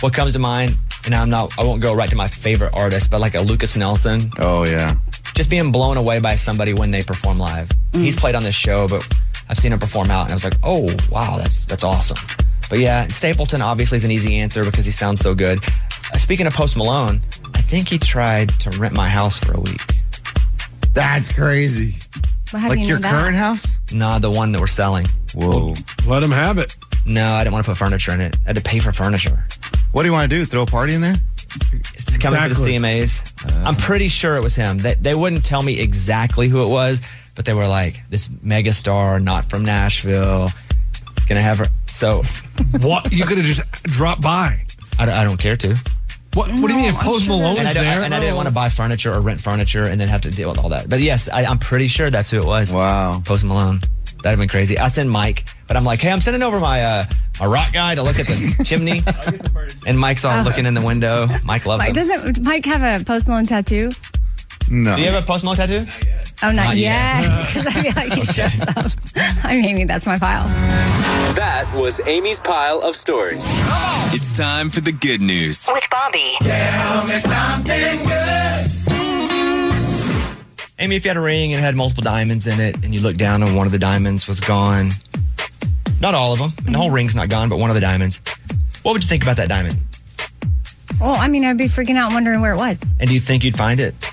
What comes to mind, and I'm not, I won't go right to my favorite artist, but like a Lucas Nelson. Oh, yeah. Just being blown away by somebody when they perform live. Mm. He's played on this show, but I've seen him perform out, and I was like, oh, wow, that's that's awesome. But yeah, Stapleton obviously is an easy answer because he sounds so good. Uh, speaking of Post Malone, I think he tried to rent my house for a week. That's crazy. Well, how do Like you know your that? current house? Nah, the one that we're selling. Whoa. Let him have it. No, I didn't want to put furniture in it. I had to pay for furniture. What do you want to do? Throw a party in there? It's coming for the C M As. Uh, I'm pretty sure it was him. They, they wouldn't tell me exactly who it was, but they were like, this mega star, not from Nashville. Gonna have her. So, what? You could have just dropped by. I, I don't care to. What? What do you mean? Post Malone and is I, there? and I didn't want to buy furniture or rent furniture and then have to deal with all that. But yes, I, I'm pretty sure that's who it was. Wow. Post Malone. That'd have been crazy. I send Mike, but I'm like, hey, I'm sending over my uh, my rock guy to look at the chimney. And Mike's all Oh. looking in the window. Mike loves Mike, him. doesn't Mike have a Post Malone tattoo? No. Do you have a Post Malone tattoo? Oh, not, Not yet. yet. Because I feel like he shows up. I mean, maybe that's my file. That was Amy's pile of stories. It's time for the good news. With Bobby. Tell me something good. Amy, if you had a ring and it had multiple diamonds in it and you looked down and one of the diamonds was gone, not all of them, and the whole ring's not gone, but one of the diamonds, what would you think about that diamond? Well, I mean, I'd be freaking out wondering where it was. And do you think you'd find it?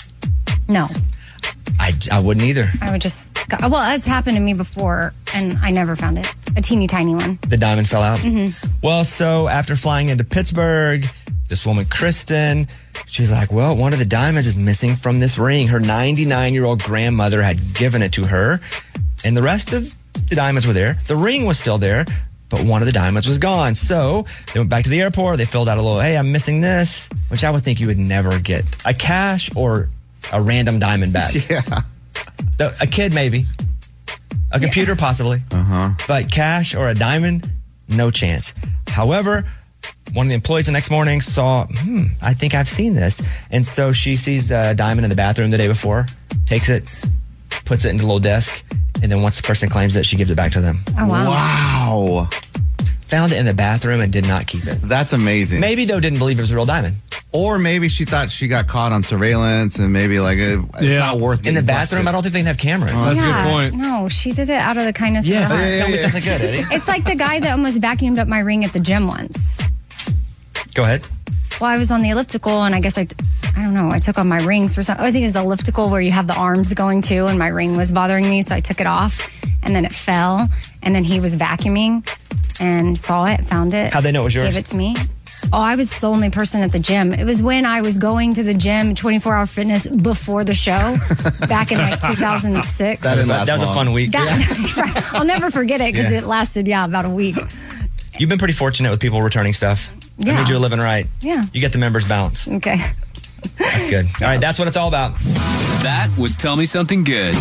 No. I, I wouldn't either. I would just, go, well, it's happened to me before, and I never found it. A teeny tiny one. The diamond fell out? Mm-hmm. Well, so after flying into Pittsburgh, this woman, Kristen, she's like, well, one of the diamonds is missing from this ring. Her ninety-nine-year-old grandmother had given it to her, and the rest of the diamonds were there. The ring was still there, but one of the diamonds was gone. So they went back to the airport. They filled out a little, hey, I'm missing this, which I would think you would never get. A cash or a random diamond back. Yeah. The, a kid, maybe. A computer, possibly. Uh-huh. But cash or a diamond, no chance. However, one of the employees the next morning saw, hmm, I think I've seen this. And so she sees the diamond in the bathroom the day before, takes it, puts it into a little desk, and then once the person claims it, she gives it back to them. Oh, wow. Wow. Found it in the bathroom and did not keep it. That's amazing. Maybe, though, didn't believe it was a real diamond. Or maybe she thought she got caught on surveillance and maybe like it, it's Yeah. not worth In getting the bathroom, busted. I don't think they can have cameras. Oh, that's a Yeah, good point. No, she did it out of the kindness Yes, of her heart. tell me something good, Eddie. It's like the guy that almost vacuumed up my ring at the gym once. Go ahead. Well, I was on the elliptical, and I guess I, I don't know, I took off my rings for some. I think it's the elliptical where you have the arms going to, and my ring was bothering me, so I took it off, and then it fell, and then he was vacuuming and saw it, found it. How'd they know it was yours? Gave it to me. Oh, I was the only person at the gym. It was when I was going to the gym, twenty-four hour fitness, before the show, back in like two thousand six. That, didn't last that was a long. fun week. That, I'll never forget it because Yeah. it lasted, yeah, about a week. You've been pretty fortunate with people returning stuff. That Yeah. means you're living right. Yeah. You get the members bounce. Okay. That's good. All right, that's what it's all about. That was Tell Me Something Good.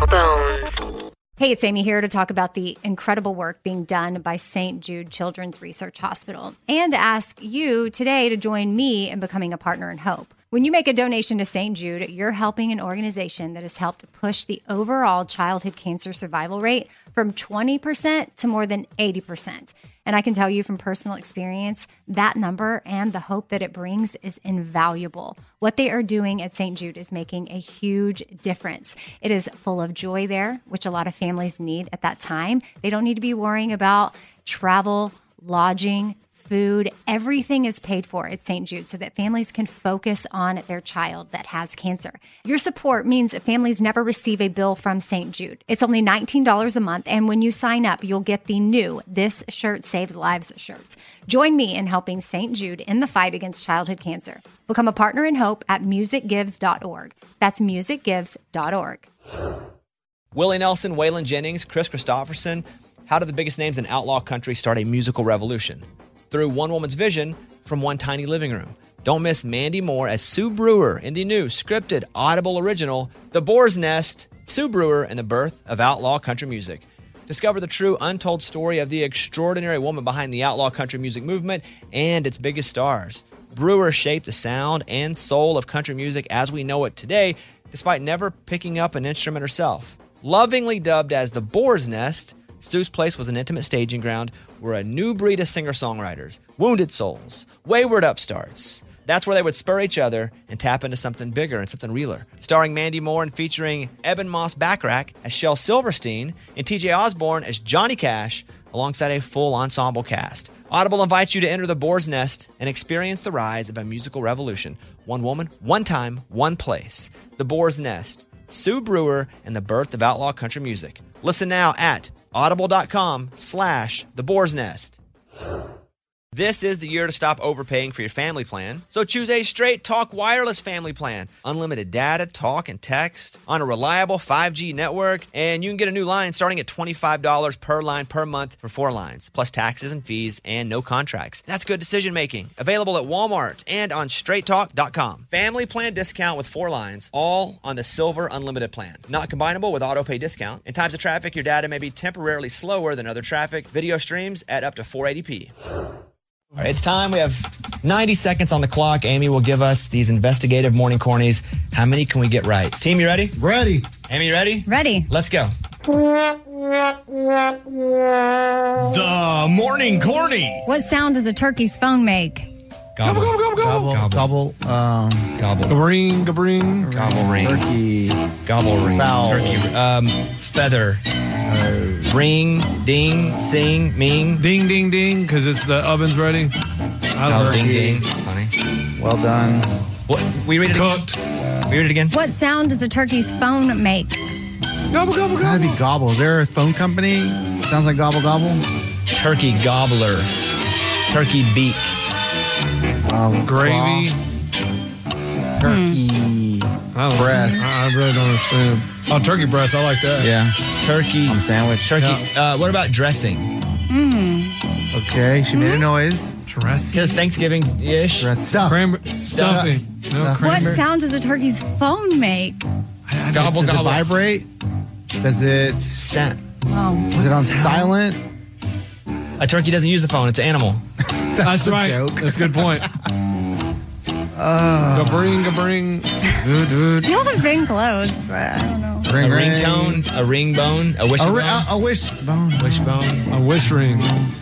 Hey, it's Amy here to talk about the incredible work being done by Saint Jude Children's Research Hospital and to ask you today to join me in becoming a partner in hope. When you make a donation to Saint Jude, you're helping an organization that has helped push the overall childhood cancer survival rate from twenty percent to more than eighty percent. And I can tell you from personal experience, that number and the hope that it brings is invaluable. What they are doing at Saint Jude is making a huge difference. It is full of joy there, which a lot of families need at that time. They don't need to be worrying about travel, lodging, food. Everything is paid for at Saint Jude so that families can focus on their child that has cancer. Your support means that families never receive a bill from Saint Jude. It's only nineteen dollars a month, and when you sign up, you'll get the new This Shirt Saves Lives shirt. Join me in helping Saint Jude in the fight against childhood cancer. Become a partner in hope at music gives dot org. That's music gives dot org. Willie Nelson, Waylon Jennings, Chris Christopherson. How did the biggest names in outlaw country start a musical revolution? Through one woman's vision from one tiny living room. Don't miss Mandy Moore as Sue Brewer in the new scripted Audible original, The Boar's Nest, Sue Brewer and the Birth of Outlaw Country Music. Discover the true untold story of the extraordinary woman behind the outlaw country music movement and its biggest stars. Brewer shaped the sound and soul of country music as we know it today, despite never picking up an instrument herself. Lovingly dubbed as The Boar's Nest, Stu's Place was an intimate staging ground where a new breed of singer-songwriters, wounded souls, wayward upstarts, that's where they would spur each other and tap into something bigger and something realer. Starring Mandy Moore and featuring Eben Moss Backrack as Shel Silverstein and T J Osborne as Johnny Cash, alongside a full ensemble cast. Audible invites you to enter the Boar's Nest and experience the rise of a musical revolution. One woman, one time, one place. The Boar's Nest, Sue Brewer, and the birth of outlaw country music. Listen now at audible.com slash the Boar's Nest. This is the year to stop overpaying for your family plan. So choose a Straight Talk Wireless family plan. Unlimited data, talk, and text on a reliable five G network. And you can get a new line starting at twenty-five dollars per line per month for four lines, plus taxes and fees and no contracts. That's good decision making. Available at Walmart and on straight talk dot com. Family plan discount with four lines, all on the Silver Unlimited plan. Not combinable with auto pay discount. In times of traffic, your data may be temporarily slower than other traffic. Video streams at up to four eighty p. All right, it's time. We have ninety seconds on the clock. Amy will give us these investigative morning cornies. How many can we get right? Team, you ready? Ready. Amy, you ready? Ready. Let's go. The morning corny. What sound does a turkey's phone make? Gobble, gobble, gobble, Gobble, gobble, um, gobble. Gabring, gabring. Gobble ring. turkey, Gobble ring. Fowl. Turkey. Um, feather. uh, Ring, ding, sing, ming. Ding, ding, ding, because it's the oven's ready. I Oh, don't ding, know. ding. It's funny. well done. What? We read it Cooked. again? We read it again? What sound does a turkey's phone make? Gobble, gobble, It's gotta gobble. be gobble. Is there a phone company? Sounds like gobble, gobble. Turkey gobbler. Turkey beak. Um, Gravy. claw, turkey I don't breast. I, I really don't understand. Oh, turkey breast. I like that. Yeah. Turkey. On a sandwich. Turkey. Uh, what about dressing? Okay, she made a noise. Dressing. Because Thanksgiving-ish. Dress stuff. Cranberry. Stuffing. No, What cranberry. sound does a turkey's phone make? Gobble, Does it gobble. vibrate? Does it? Sa- Oh, Is it on silent? A turkey doesn't use the phone. It's an animal. That's a right. joke. That's a good point. Uh, Gabring, gabring. dude, dude. y'all have been close, but I don't know. Ring, A ring. ringtone. A ring bone. A A, wishbone. ri- a, a wishbone. wishbone. A wish ring.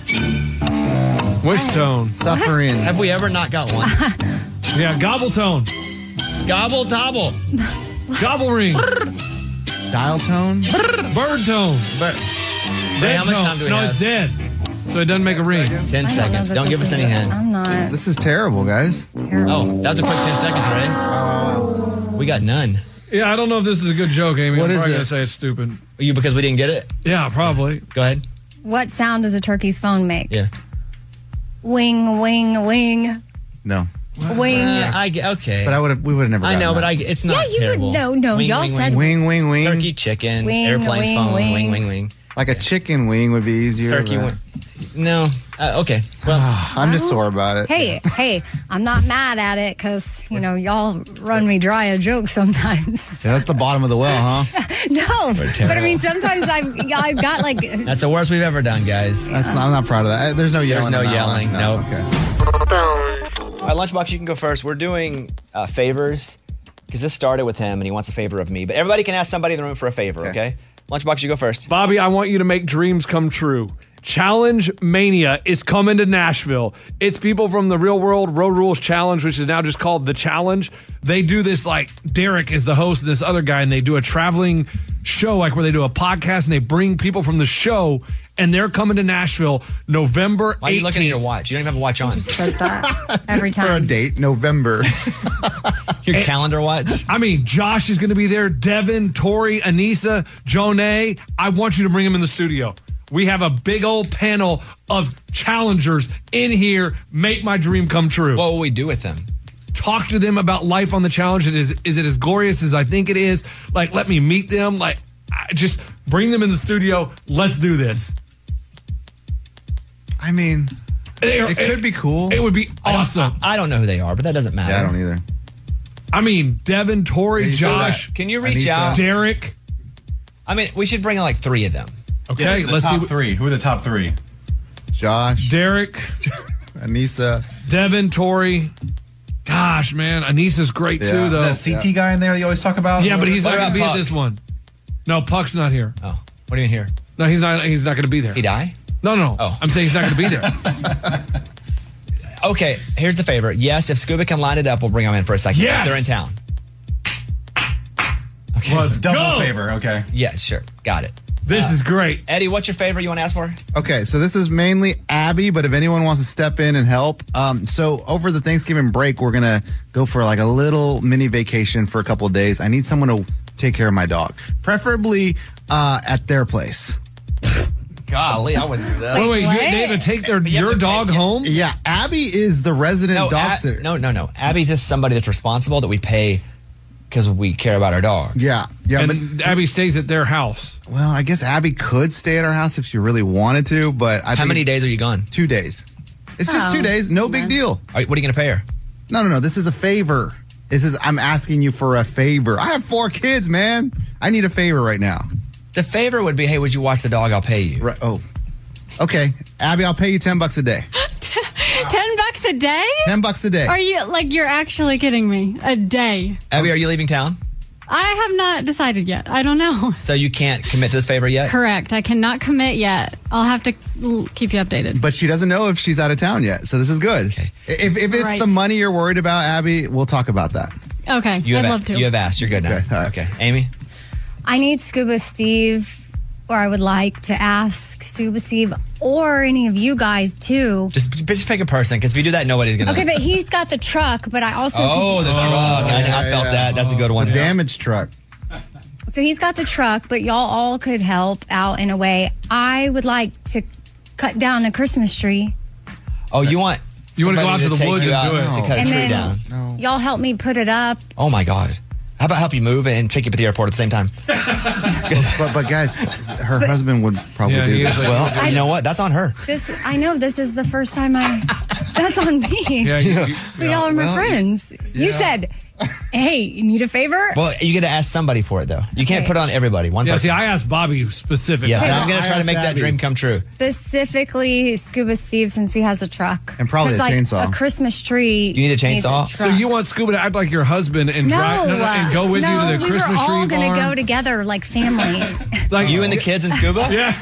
Wish tone. Suffering. Have we ever not got one? Yeah, gobble tone. Gobble tobble. Gobble ring. Dial tone. Bird tone. But Dead how much tone. time do we no, have? it's dead. So it doesn't make a ring. ten I don't know seconds. that Don't give this us is any a- hint. I'm not. This is terrible, guys. Terrible. Oh, that was a quick ten seconds, right? We got none. Yeah, I don't know if this is a good joke, Amy. What I'm is probably it? going to say it's stupid. Are you because we didn't get it? Yeah, probably. Go ahead. What sound does a turkey's phone make? Yeah. Wing, wing, wing, No. wing. Uh, I get, okay. But I would have. We would have never. I know, gotten but I, that. it's not Yeah, you would- terrible. no, no, Wing, y'all wing, said- wing. Wing, wing, wing. Turkey, chicken, Wing, airplane's wing, phone, wing. wing, wing, wing. Like a chicken wing would be easier. Turkey, but- wing. No. Uh, okay. Well, I'm just sore about it. Hey, hey, I'm not mad at it because, you know, y'all run me dry of jokes sometimes. Yeah, that's the bottom of the well, huh? No, but I terrible. mean, sometimes I've, I've got like. that's the worst we've ever done, guys. That's not, I'm not proud of that. There's no yelling. There's no on that yelling, one. nope. Okay. All right, Lunchbox, you can go first. We're doing uh, favors because this started with him and he wants a favor of me. But everybody can ask somebody in the room for a favor, okay? Lunchbox, you go first. Bobby, I want you to make dreams come true. Challenge Mania is coming to Nashville. It's people from the Real World Road Rules Challenge, which is now just called The Challenge. They do this, like, Derek is the host of this other guy, and they do a traveling show, like where they do a podcast, and they bring people from the show, and they're coming to Nashville November eighteenth. Why are you looking at your watch? You don't even have a watch on. Says that every For a time. date, November. Your calendar watch? I mean, Josh is going to be there. Devin, Tori, Anissa, Jonay. I want you to bring them in the studio. We have a big old panel of challengers in here. Make my dream come true. What will we do with them? Talk to them about life on the challenge. It is, is it as glorious as I think it is? Like, let me meet them. Like, I just bring them in the studio. Let's do this. I mean, it could be cool. It would be awesome. I don't know who they are, but that doesn't matter. Yeah, I don't either. I mean, Devin, Tori, Can you do Josh, that? Can you reach Anissa. out? Derek. I mean, we should bring like three of them. Okay, the let's top see. three. Who are the top three? Josh, Derek, Anissa. Devin, Tori. Gosh, man, Anissa's great Yeah. too, though. That C T guy in there you always talk about? Yeah, but he's What not going to about be at Puck? this one. No, Puck's not here. Oh, what do you mean here? No, he's not. He's not going to be there. He die? No, no. Oh. I'm saying he's not going to be there. Okay, here's the favor. Yes, if Scuba can line it up, we'll bring him in for a second. Yes! If they're in town. Okay. Let's Double go. favor, okay. Yeah, sure. Got it. This Uh, is great. Eddie, what's your favor you want to ask for? Okay, so this is mainly Abby, but if anyone wants to step in and help, um, so over the Thanksgiving break, we're gonna go for like a little mini vacation for a couple of days. I need someone to take care of my dog, preferably uh, at their place. Golly, I wouldn't do that. Wait, wait, you, they have to take their your dog home? Yeah, Abby is the resident No, dog Ab- sitter. no, no, no. Abby's just somebody that's responsible that we pay because we care about our dogs. Yeah, yeah, and but Abby stays at their house. well, I guess Abby could stay at our house if she really wanted to, but I How think many days are you gone? Two days. It's just Oh, two days, no big man. deal. Are, what are you going to pay her? No, no, no. This is a favor. This is I'm asking you for a favor. I have four kids, man. I need a favor right now. The favor would be, hey, would you watch the dog? I'll pay you. Right. Oh, okay, Abby. I'll pay you ten bucks a day. Ten bucks a day? Ten bucks a day. Are you like you're actually kidding me? A day? Abby, are you leaving town? I have not decided yet. I don't know. So you can't commit to this favor yet? Correct. I cannot commit yet. I'll have to l- keep you updated. But she doesn't know if she's out of town yet, so this is good. Okay. If if it's Right. the money you're worried about, Abby, we'll talk about that. Okay, You I'd have, love to. You have asked. You're good now. Okay, all right. Okay. Amy? I need Scuba Steve, or I would like to ask Scuba Steve, or any of you guys too. Just, just pick a person, because if you do that, nobody's going to. Okay, but he's got the truck, but I also Oh, the truck. I, I felt yeah. that. That's a good one. The damaged truck. So he's got the truck, but y'all all could help out in a way. I would like to cut down a Christmas tree, Oh, you want. You wanna go somebody out to the take woods you and do out it. To cut a and tree then down. y'all help me put it up. Oh, my God. How about help you move and take you to the airport at the same time? But but guys, her husband would probably Yeah, do he that. is like- Well, you know what? That's on her. This I know this is the first time I. That's on me. Yeah, you, you, But y'all are my Well, friends. You said, "Hey, you need a favor?" Well, you get to ask somebody for it, though. You can't Okay. put it on everybody. One yeah, person. see, I asked Bobby specifically. Yes, and I'm I going to try to asked make that Abby. dream come true. Specifically, Scuba Steve, since he has a truck, And probably 'Cause, a like, chainsaw. A Christmas tree. You need a needs chainsaw? So truck. you want Scuba to act like your husband and No, drive no, no, and go with no, you to the we Christmas were all tree gonna barn? go together like family. Like You and the kids in Scuba? Yeah.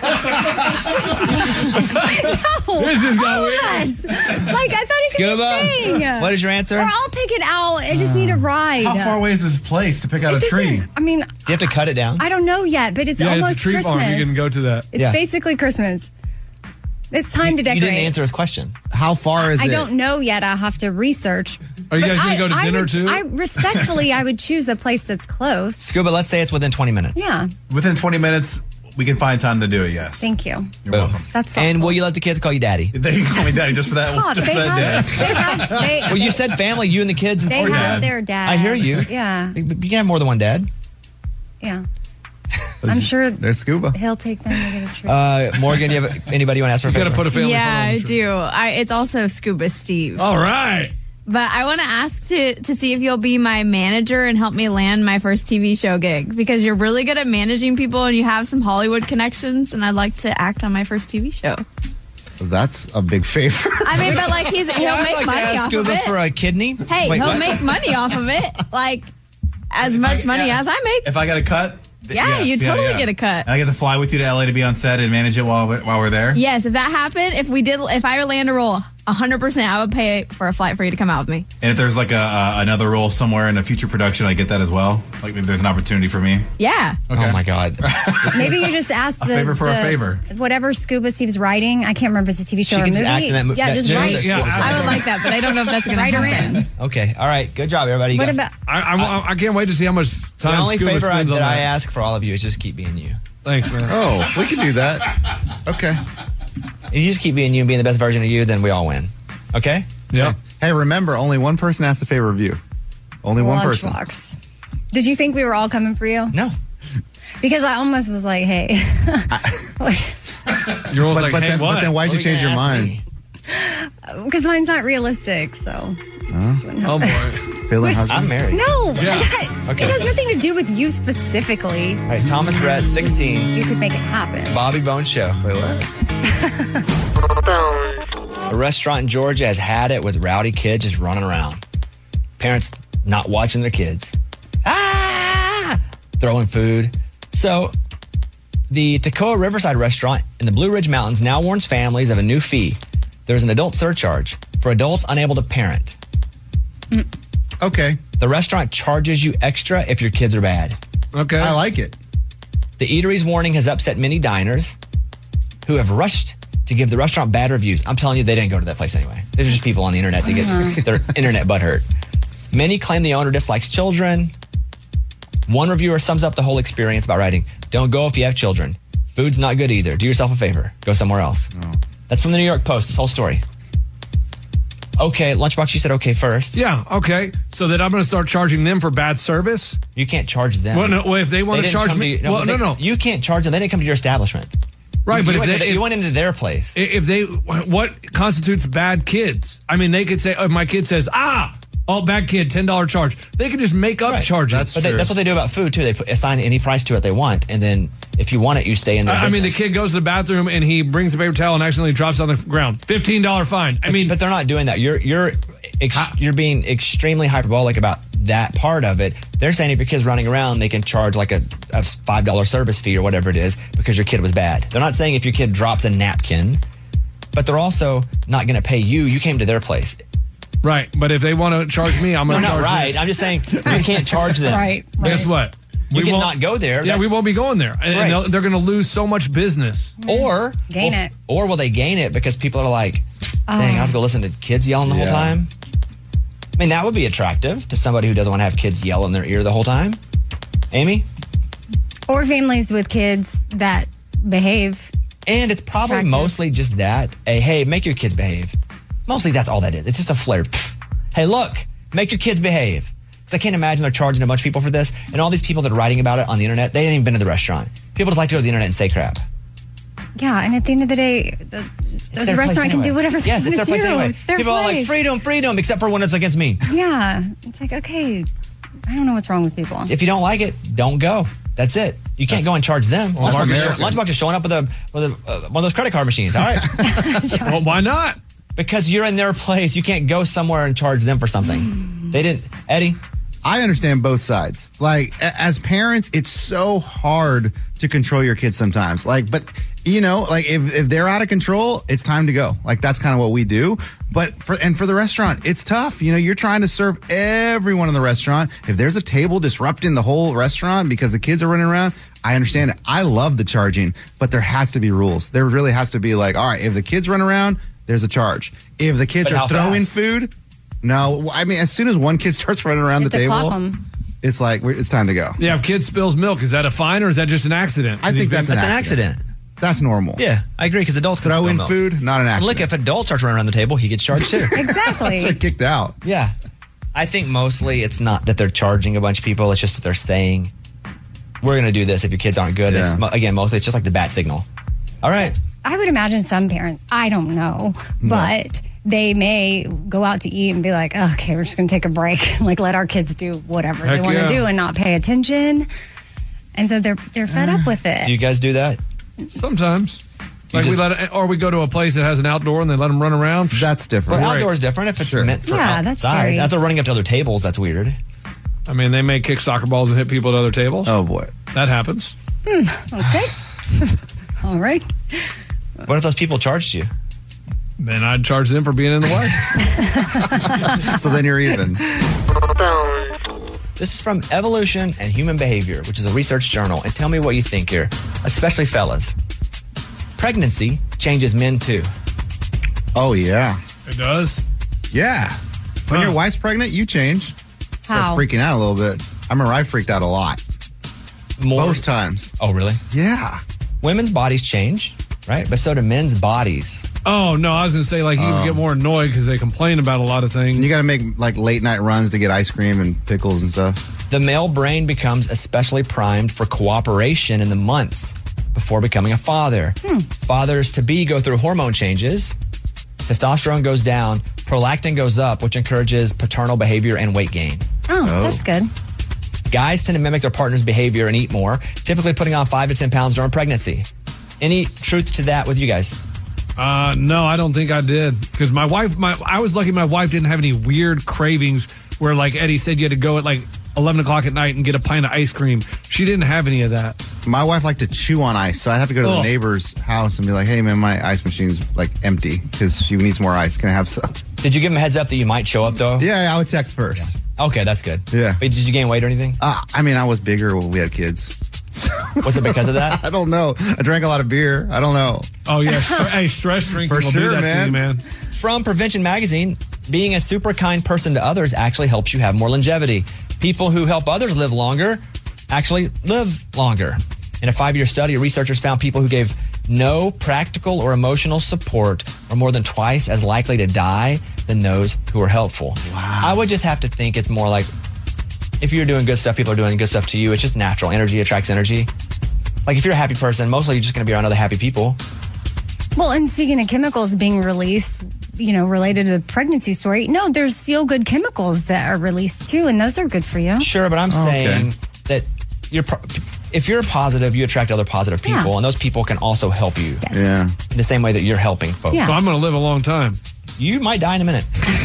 no, This is all going of us. Like I thought it could Scuba? be a thing. What is your answer? Or I'll pick it out. I just need a ride. How far away is this place to pick out It a tree? doesn't- I mean, Do you have to cut it down? I don't know yet, but it's Yeah, almost it's a tree Christmas. farm. You can go to that. It's Yeah. basically Christmas. It's time to You decorate. didn't answer his question. How far is I it? don't know yet. I have to research. Are you But guys going I- to go to I dinner would- too? I respectfully, I would choose a place that's close. Scuba, let's say it's within twenty minutes. Yeah. Within twenty minutes, we can find time to do it, yes. Thank you. You're Boom. welcome. That's And will you let the kids call you daddy? They can call me daddy just for that, Stop. just They for that day. have, they have, they, Well, you said family, you and the kids and they Scuba. have their dad. I hear you. Yeah. You can have more than one dad. Yeah. I'm sure There's Scuba. he'll take them to get a treat. Uh, Morgan, do you have anybody you want to ask for a You got to favor? put a family Yeah, photo on I the tree. do. I, it's also Scuba Steve. All right. But I want to ask to to see if you'll be my manager and help me land my first T V show gig, because you're really good at managing people and you have some Hollywood connections, and I'd like to act on my first T V show. That's a big favor. I mean, but like he's he'll I'd make like to money ask off Scuba of it. for a kidney. Hey, Wait, he'll what? make money off of it, like as much money yeah. as I make. If I got a cut, th- Yeah, yes, you yeah, totally yeah. get a cut. And I get to fly with you to L A to be on set and manage it while we- while we're there. Yes, if that happened, if we did, if I land a role, one hundred percent, I would pay for a flight for you to come out with me. And if there's like a uh, another role somewhere in a future production, I get that as well. Like maybe there's an opportunity for me. Yeah. Oh my God. Maybe you just ask A the, favor for a the- favor. whatever Scuba Steve's writing. I can't remember if it's a T V show She or a can movie. just act in that mo- yeah, that- just yeah, write. that's Yeah, what was I- right. I would like that, but I don't know if that's going to Write her happen. in. Okay. All right. Good job, everybody. You What got- about? I, I, I can't wait to see how much the time only Scuba favor I, spends that on I that. ask for all of you is just keep being you. Thanks, man. Oh, we can do that. Okay. If you just keep being you and being the best version of you, then we all win. Okay? Yeah. Hey, remember, only one person has to favor of you. Only one person. Lunchbox. Did you think we were all coming for you? No. Because I almost was like, hey. You're almost But, like, but, hey, then, what? but then why'd What you are you change your gonna ask mind? me? Because mine's not realistic, so. Oh, boy. Feeling husband? I'm married. No. Yeah. Okay. It has nothing to do with you specifically. All right, Thomas Brett, sixteen. You could make it happen. Bobby Bones Show. Wait, what? A restaurant in Georgia has had it with rowdy kids just running around. Parents not watching their kids. Ah! Throwing food. So The Toccoa Riverside restaurant in the Blue Ridge Mountains now warns families of a new fee. There's an adult surcharge for adults unable to parent. Okay. The restaurant charges you extra if your kids are bad. Okay. I like it. The eatery's warning has upset many diners who have rushed to give the restaurant bad reviews. I'm telling you, they didn't go to that place anyway. They're just people on the internet that get their internet butt hurt. Many claim the owner dislikes children. One reviewer sums up the whole experience by writing, "Don't go if you have children. Food's not good either. Do yourself a favor. Go somewhere else." Oh. That's from the New York Post, this whole story. Okay, Lunchbox, you said okay first. Yeah, okay. So that I'm going to start charging them for bad service? You can't charge them. Well, no, well if they want They to didn't charge come me. to you- no, well, they- no, no. You can't charge them. They didn't come to your establishment. Right, You- but you if went they, to the- if, you went into their place. If they, what constitutes bad kids? I mean, they could say, if my kid says, ah, oh, bad kid, ten dollars charge. They could just make up Right. charges. But they, that's what they do about food, too. They put, assign any price to it they want, and then if you want it, you stay in their I, I mean, the business. kid goes to the bathroom and he brings a paper towel and accidentally drops it on the ground. fifteen dollars fine. I mean, but they're not doing that. You're you're ex- you're being extremely hyperbolic about that part of it. They're saying if your kid's running around, they can charge like a, a five dollars service fee or whatever it is because your kid was bad. They're not saying if your kid drops a napkin, but they're also not going to pay you. You came to their place. Right, but if they want to charge me, I'm No, going to not charge right. them. I'm just saying you can't charge them. Right, Guess what? You won't- cannot go there. Yeah, That- we won't be going there. And, Right. and they'll- they're going to lose so much business. Or Gain will- it. Or will they gain it because people are like, Oh. dang, I have to go listen to kids yelling the whole Yeah. time? I mean, that would be attractive to somebody who doesn't want to have kids yell in their ear the whole time. Amy? Or families with kids that behave. And it's probably Attractive. mostly just that. A, hey, make your kids behave. Mostly that's all that is. It's just a flare. Pfft. Hey, look, make your kids behave. Because I can't imagine they're charging a bunch of people for this. And all these people that are writing about it on the internet, they ain't even been to the restaurant. People just like to go to the internet and say crap. Yeah, and at the end of the day, the, It's the their restaurant place can anyway. do whatever they Yes, want it's to their do. place anyway. It's their People place. are like, freedom, freedom, except for when it's against me. Yeah, it's like, okay, I don't know what's wrong with people. If you don't like it, don't go. That's it. You can't go and charge them. Well, Lunchbox, is, American. Lunchbox is showing up with a with a, uh, one of those credit card machines. All right. Well, why not? Because you're in their place. You can't go somewhere and charge them for something. They didn't. Eddie? I understand both sides. Like, a- as parents, it's so hard to control your kids sometimes. Like, but, you know, like if, if they're out of control, it's time to go. Like, that's kind of what we do. But for, and for the restaurant, it's tough. You know, you're trying to serve everyone in the restaurant. If there's a table disrupting the whole restaurant because the kids are running around, I understand it. I love the charging, but there has to be rules. There really has to be like, all right, if the kids run around, there's a charge. If the kids But how are throwing fast? food, no. I mean, as soon as one kid starts running around You the have to table, clock 'em. it's like we're- it's time to go. Yeah, if kid spills milk, is that a fine or is that just an accident? I think that's an That's an accident. accident. That's normal. Yeah, I agree because adults can Throw spill in milk. food, not an And accident. look, if adults starts running around the table, he gets charged too. Exactly. They're kicked out. Yeah. I think mostly it's not that they're charging a bunch of people. It's just that they're saying, we're going to do this if your kids aren't good. Yeah. It's, mo- again, mostly it's just like the bat signal. All right. I would imagine some parents, I don't know, but they may go out to eat and be like, oh, okay, we're just going to take a break. Like, let our kids do whatever Heck they want to yeah. do and not pay attention. And so they're they're fed up with Do it. you guys do that? Sometimes. Like just- we let it, or we go to a place that has an outdoor and they let them run around. That's different. Well, Right. outdoor is different. If it's Sure. meant for Yeah, that's outside. very- If they're running up to other tables, that's weird. I mean, they may kick soccer balls and hit people at other tables. Oh boy. That happens. Okay. All right. What if those people charged you? Then I'd charge them for being in the way. So then you're even. This is from Evolution and Human Behavior, which is a research journal. And tell me what you think here, especially fellas. Pregnancy changes men too. Oh yeah. It does. Yeah. When Huh. your wife's pregnant, you change. How? Start freaking out a little bit. I remember I freaked out a lot. More. Both times. Oh, really? Yeah. Women's bodies change, right? But so do men's bodies. Oh, no, I was going to say, like, you would get more annoyed because they complain about a lot of things. And you got to make like late night runs to get ice cream and pickles and stuff. The male brain becomes especially primed for cooperation in the months before becoming a father. Fathers to be go through hormone changes. Testosterone goes down, prolactin goes up, which encourages paternal behavior and weight gain. Oh, that's good. Guys tend to mimic their partner's behavior and eat more, typically putting on five to ten pounds during pregnancy. Any truth to that with you guys? Uh, no, I don't think I did. Because my wife, my I was lucky my wife didn't have any weird cravings where, like Eddie said, you had to go at like eleven o'clock at night and get a pint of ice cream. She didn't have any of that. My wife liked to chew on ice, so I'd have to go to the Oh. neighbor's house and be like, "Hey, man, my ice machine's like empty because she needs more ice. Can I have some?" Did you give him a heads up that you might show up though? Yeah, I would text first. Okay, that's good. Yeah. Wait, did you gain weight or anything? Uh, I mean, I was bigger when we had kids. Was it because of that? I don't know. I drank a lot of beer. I don't know. Oh yeah, Stre- hey, stress drinking For will sure, do that man. to you, man. From Prevention Magazine, being a super kind person to others actually helps you have more longevity. People who help others live longer actually live longer. In a five-year study, researchers found people who gave no practical or emotional support are more than twice as likely to die than those who are helpful. Wow. I would just have to think it's more like if you're doing good stuff, people are doing good stuff to you. It's just natural. Energy attracts energy. Like if you're a happy person, mostly you're just going to be around other happy people. Well, and speaking of chemicals being released, you know, related to the pregnancy story, no, there's feel-good chemicals that are released too, and those are good for you. Sure, but I'm Oh, saying okay. that you're pro- if you're positive, you attract other positive people, Yeah. and those people can also help you. Yes. Yeah. In the same way that you're helping folks. Yeah. So I'm going to live a long time. You might die in a minute.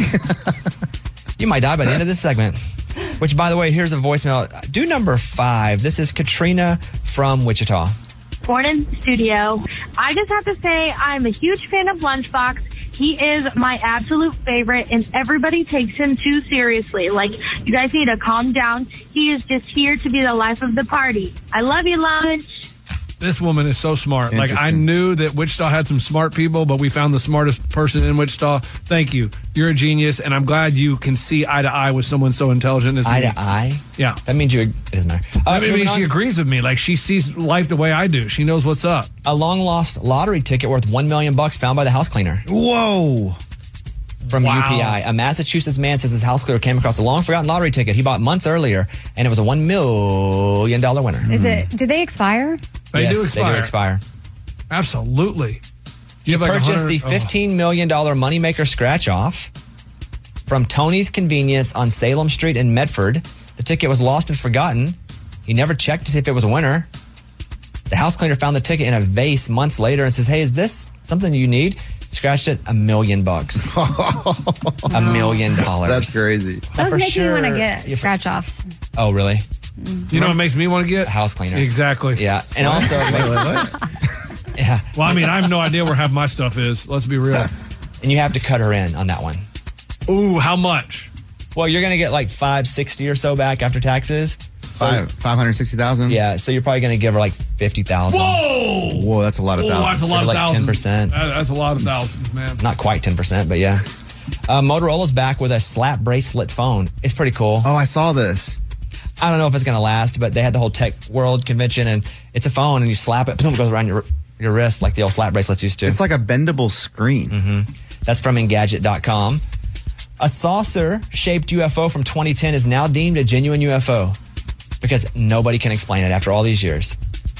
You might die by the end of this segment. Which, by the way, here's a voicemail. Do number five. This is Katrina from Wichita. Morning, studio. I just have to say I'm a huge fan of Lunchbox. He is my absolute favorite, and everybody takes him too seriously. Like, you guys need to calm down. He is just here to be the life of the party. I love you, Lunch. This woman is so smart. Like, I Interesting. knew that Wichita had some smart people, but we found the smartest person in Wichita. Thank you. You're a genius, and I'm glad you can see eye to eye with someone so intelligent as Eye me. to eye? Yeah. That means you. It doesn't matter. Uh, I mean, moving she on. agrees with me. Like, she sees life the way I do. She knows what's up. A long lost lottery ticket worth one million bucks found by the house cleaner. Whoa. From Wow. U P I. A Massachusetts man says his house cleaner came across a long forgotten lottery ticket he bought months earlier, and it was a one million dollars winner. Is it? Do they expire? They yes, do expire. They do expire. Absolutely. Do you have like a Purchased the hundred- oh. fifteen million dollars moneymaker scratch off from Tony's Convenience on Salem Street in Medford. The ticket was lost and forgotten. He never checked to see if it was a winner. The house cleaner found the ticket in a vase months later and says, "Hey, is this something you need?" Scratched it, a million bucks. A million dollars. That's crazy. Those For make sure. me want to get Yeah, for- scratch offs. Oh, really? You know what makes me want to get? House cleaner. Exactly. Yeah. And also, it makes, yeah. Well, I mean, I have no idea where half my stuff is. Let's be real. And you have to cut her in on that one. Ooh, how much? Well, you're going to get like five sixty or so back after taxes. So, Five five hundred sixty thousand. yeah. So you're probably going to give her like fifty thousand. Whoa! Whoa, that's a lot of Oh, that's thousands. a lot of Like thousands. ten percent. That- That's a lot of thousands, man. Not quite ten percent, but yeah. Uh, Motorola's back with a slap bracelet phone. It's pretty cool. Oh, I saw this. I don't know if it's going to last, but they had the whole Tech World convention, and it's a phone, and you slap it, boom, it goes around your your wrist like the old slap bracelets used to. It's like a bendable screen. Mm-hmm. That's from Engadget dot com. A saucer-shaped U F O from twenty ten is now deemed a genuine U F O because nobody can explain it after all these years.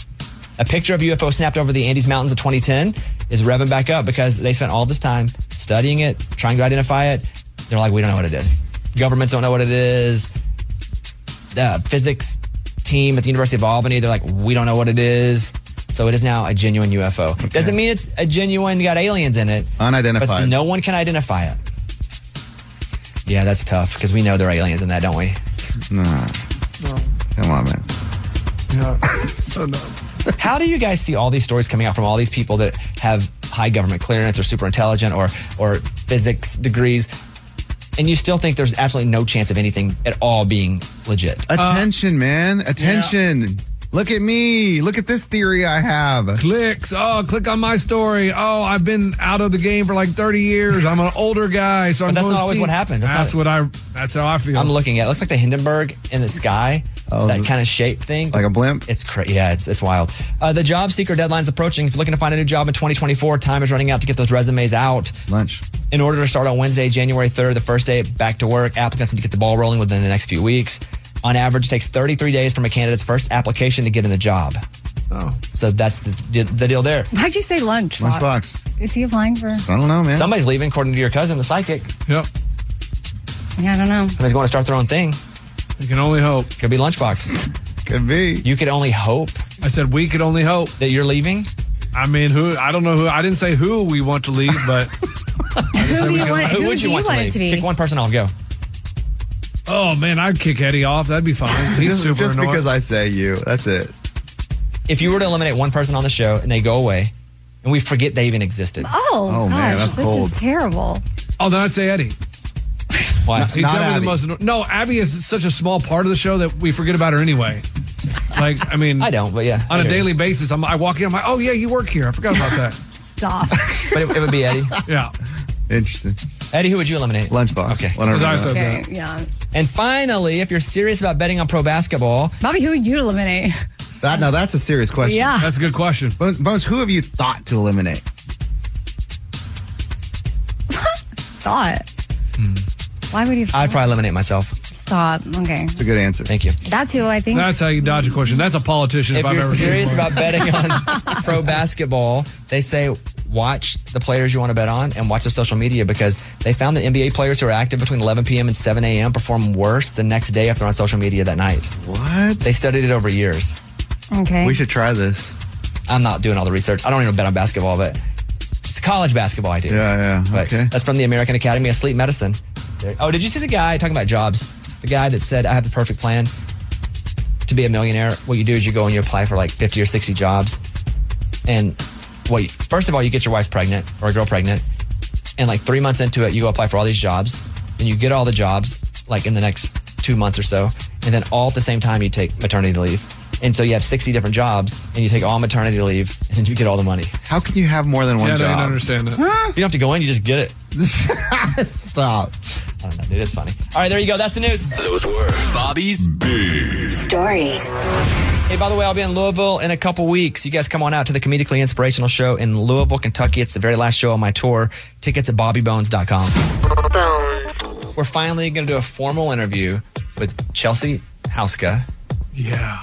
A picture of a U F O snapped over the Andes Mountains of twenty ten is revving back up because they spent all this time studying it, trying to identify it. They're like, we don't know what it is. Governments don't know what it is. The physics team at the University of Albany, they're like, we don't know what it is. So it is now a genuine U F O. Doesn't mean it's a genuine, got aliens in it. Unidentified. But no one can identify it. Yeah, that's tough because we know there are aliens in that, don't we? No. Come on, man. Yeah. Oh, no. How do you guys see all these stories coming out from all these people that have high government clearance or super intelligent or or physics degrees, and you still think there's absolutely no chance of anything at all being legit? Attention, man. Attention. Look at me. Look at this theory I have. Clicks. Oh, click on my story. Oh, I've been out of the game for like thirty years. I'm an older guy, so But I'm that's going not to always see- what happens. That's That's, not- what I. That's how I feel. I'm looking at it. It looks like the Hindenburg in the sky. Oh, that kind of shape thing. Like a blimp? It's crazy. Yeah, it's it's wild. Uh, the job seeker deadline is approaching. If you're looking to find a new job in twenty twenty-four, time is running out to get those resumes out. Lunch. In order to start on Wednesday, January third, the first day back to work, applicants need to get the ball rolling within the next few weeks. On average, it takes thirty-three days from a candidate's first application to get in the job. Oh. So that's the, the deal there. Why'd you say lunch? Lunchbox. Is he applying for? I don't know, man. Somebody's leaving, according to your cousin, the psychic. Yep. Yeah, I don't know. Somebody's going to start their own thing. You can only hope. Could be Lunchbox. Could be. You could only hope I said we could only hope. that you're leaving. I mean, who? I don't know who. I didn't say who we want to leave, but Who do you want? Who Who would do you want to it leave? to be? Kick one person off. Go. oh man, I'd kick Eddie off. That'd be fine. He's just super just annoying. because I say you. That's it. if you were to eliminate one person on the show and they go away, and we forget they even existed. Oh, Oh, gosh, man, that's this cold. is terrible. Oh, then I'd say Eddie. Why? He's Not definitely Abby. the most. No, Abby is such a small part of the show that we forget about her anyway. Like, I mean, I don't, but yeah. on I a hear you. daily basis, I'm, I walk in, I'm like, oh yeah, you work here. I forgot about that. Stop. But it, it would be Eddie. Yeah. Interesting. Eddie, who would you eliminate? Lunchbox. Okay. one hundred Because I percent. said Okay, that. yeah. And finally, if you're serious about betting on pro basketball, Bobby, who would you eliminate? That, now, that's a serious question. Yeah. That's a good question. Bones, Bones, who have you thought to eliminate? Thought. Why would you? I'd probably eliminate myself. Stop. Okay. It's a good answer. Thank you. That's who I think. That's how you dodge a question. That's a politician. If, If I've you're ever seen serious one. about betting on pro basketball, they say watch the players you want to bet on and watch their social media because they found that N B A players who are active between eleven p.m. and seven a.m. perform worse the next day if they're on social media that night. What? They studied it over years. Okay. We should try this. I'm not doing all the research. I don't even bet on basketball, but it's college basketball I do. Yeah, yeah. But Okay. that's from the American Academy of Sleep Medicine. There- Oh, did you see the guy talking about jobs? The guy that said, I have the perfect plan to be a millionaire. What you do is you go and you apply for like fifty or sixty jobs. And what you, first of all, you get your wife pregnant or a girl pregnant. And like three months into it, you go apply for all these jobs. And you get all the jobs like in the next two months or so. And then all at the same time, you take maternity leave. And so you have sixty different jobs and you take all maternity leave and then you get all the money. How can you have more than one Yeah, I job? don't understand that. You don't have to go in, you just get it. Stop. I don't know, dude. It's funny. All right, there you go. That's the news. Those were Bobby's Big Stories. Hey, by the way, I'll be in Louisville in a couple weeks. You guys come on out to the Comedically Inspirational Show in Louisville, Kentucky. It's the very last show on my tour. Tickets at bobby bones dot com. Bones. We're finally going to do a formal interview with Chelsea Hauska. Yeah.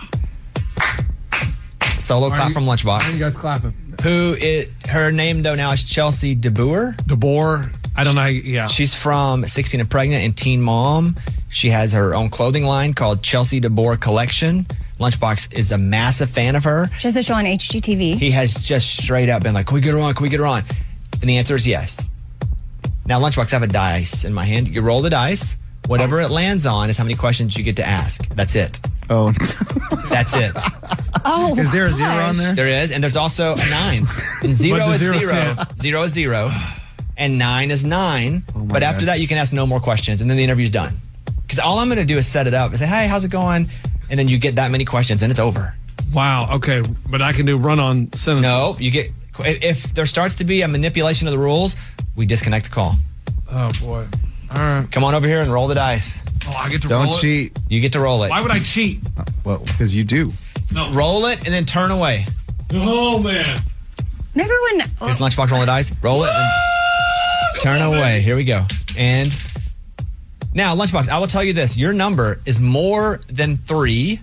Solo Why are clap you- from why are Lunchbox. you guys clapping? Who is, her name, though, now is Chelsea DeBoer. DeBoer. I don't know. How you, yeah. She's from sixteen and Pregnant and Teen Mom. She has her own clothing line called Chelsea DeBoer Collection. Lunchbox is a massive fan of her. She has a show on H G T V. He has just straight up been like, can we get her on? Can we get her on? And the answer is yes. Now, Lunchbox, I have a dice in my hand. You roll the dice. Whatever it lands on is how many questions you get to ask. That's it. Oh. That's it. Oh, Is there a zero on there? There is. And there's also a nine. And zero But the is zero's zero. ten. Zero is zero. And nine is nine. Oh my but after God. that, you can ask no more questions. And then the interview's done. Because all I'm going to do is set it up and say, hey, how's it going? And then you get that many questions and it's over. Wow. Okay. But I can do run on sentences. No, you get, if there starts to be a manipulation of the rules, we disconnect the call. Oh, boy. All right. Come on over here and roll the dice. Oh, I get to Don't roll it? cheat. You get to roll it. Why would I cheat? Well, because you do. No. Roll it and then turn away. Oh, man. Remember when? Here's Lunchbox rolling the dice. Roll it and turn away. Here we go. And now, Lunchbox, I will tell you this. Your number is more than three.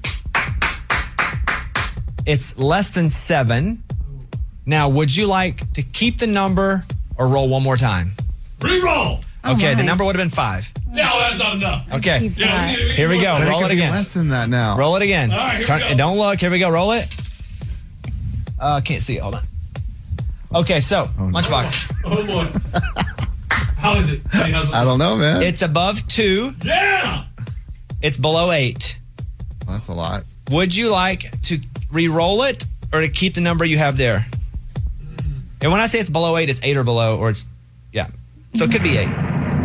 It's less than seven. Now, would you like to keep the number or roll one more time? Reroll. Okay, the my. number would have been five. No, that's not enough. Okay. Keep that. Here we go. But Roll could it be again. less than that now. Roll it again. All right, here we Turn, go. and don't look. Here we go. Roll it. Uh, can't see it. Hold on. Okay, so, Oh, no. Lunchbox. Oh, boy. How is it? Hey, how's it? I don't know, man. It's above two. Yeah. It's below eight. Well, that's a lot. Would you like to re-roll it or to keep the number you have there? And when I say it's below eight, it's eight or below, or it's, yeah. So it could be eight.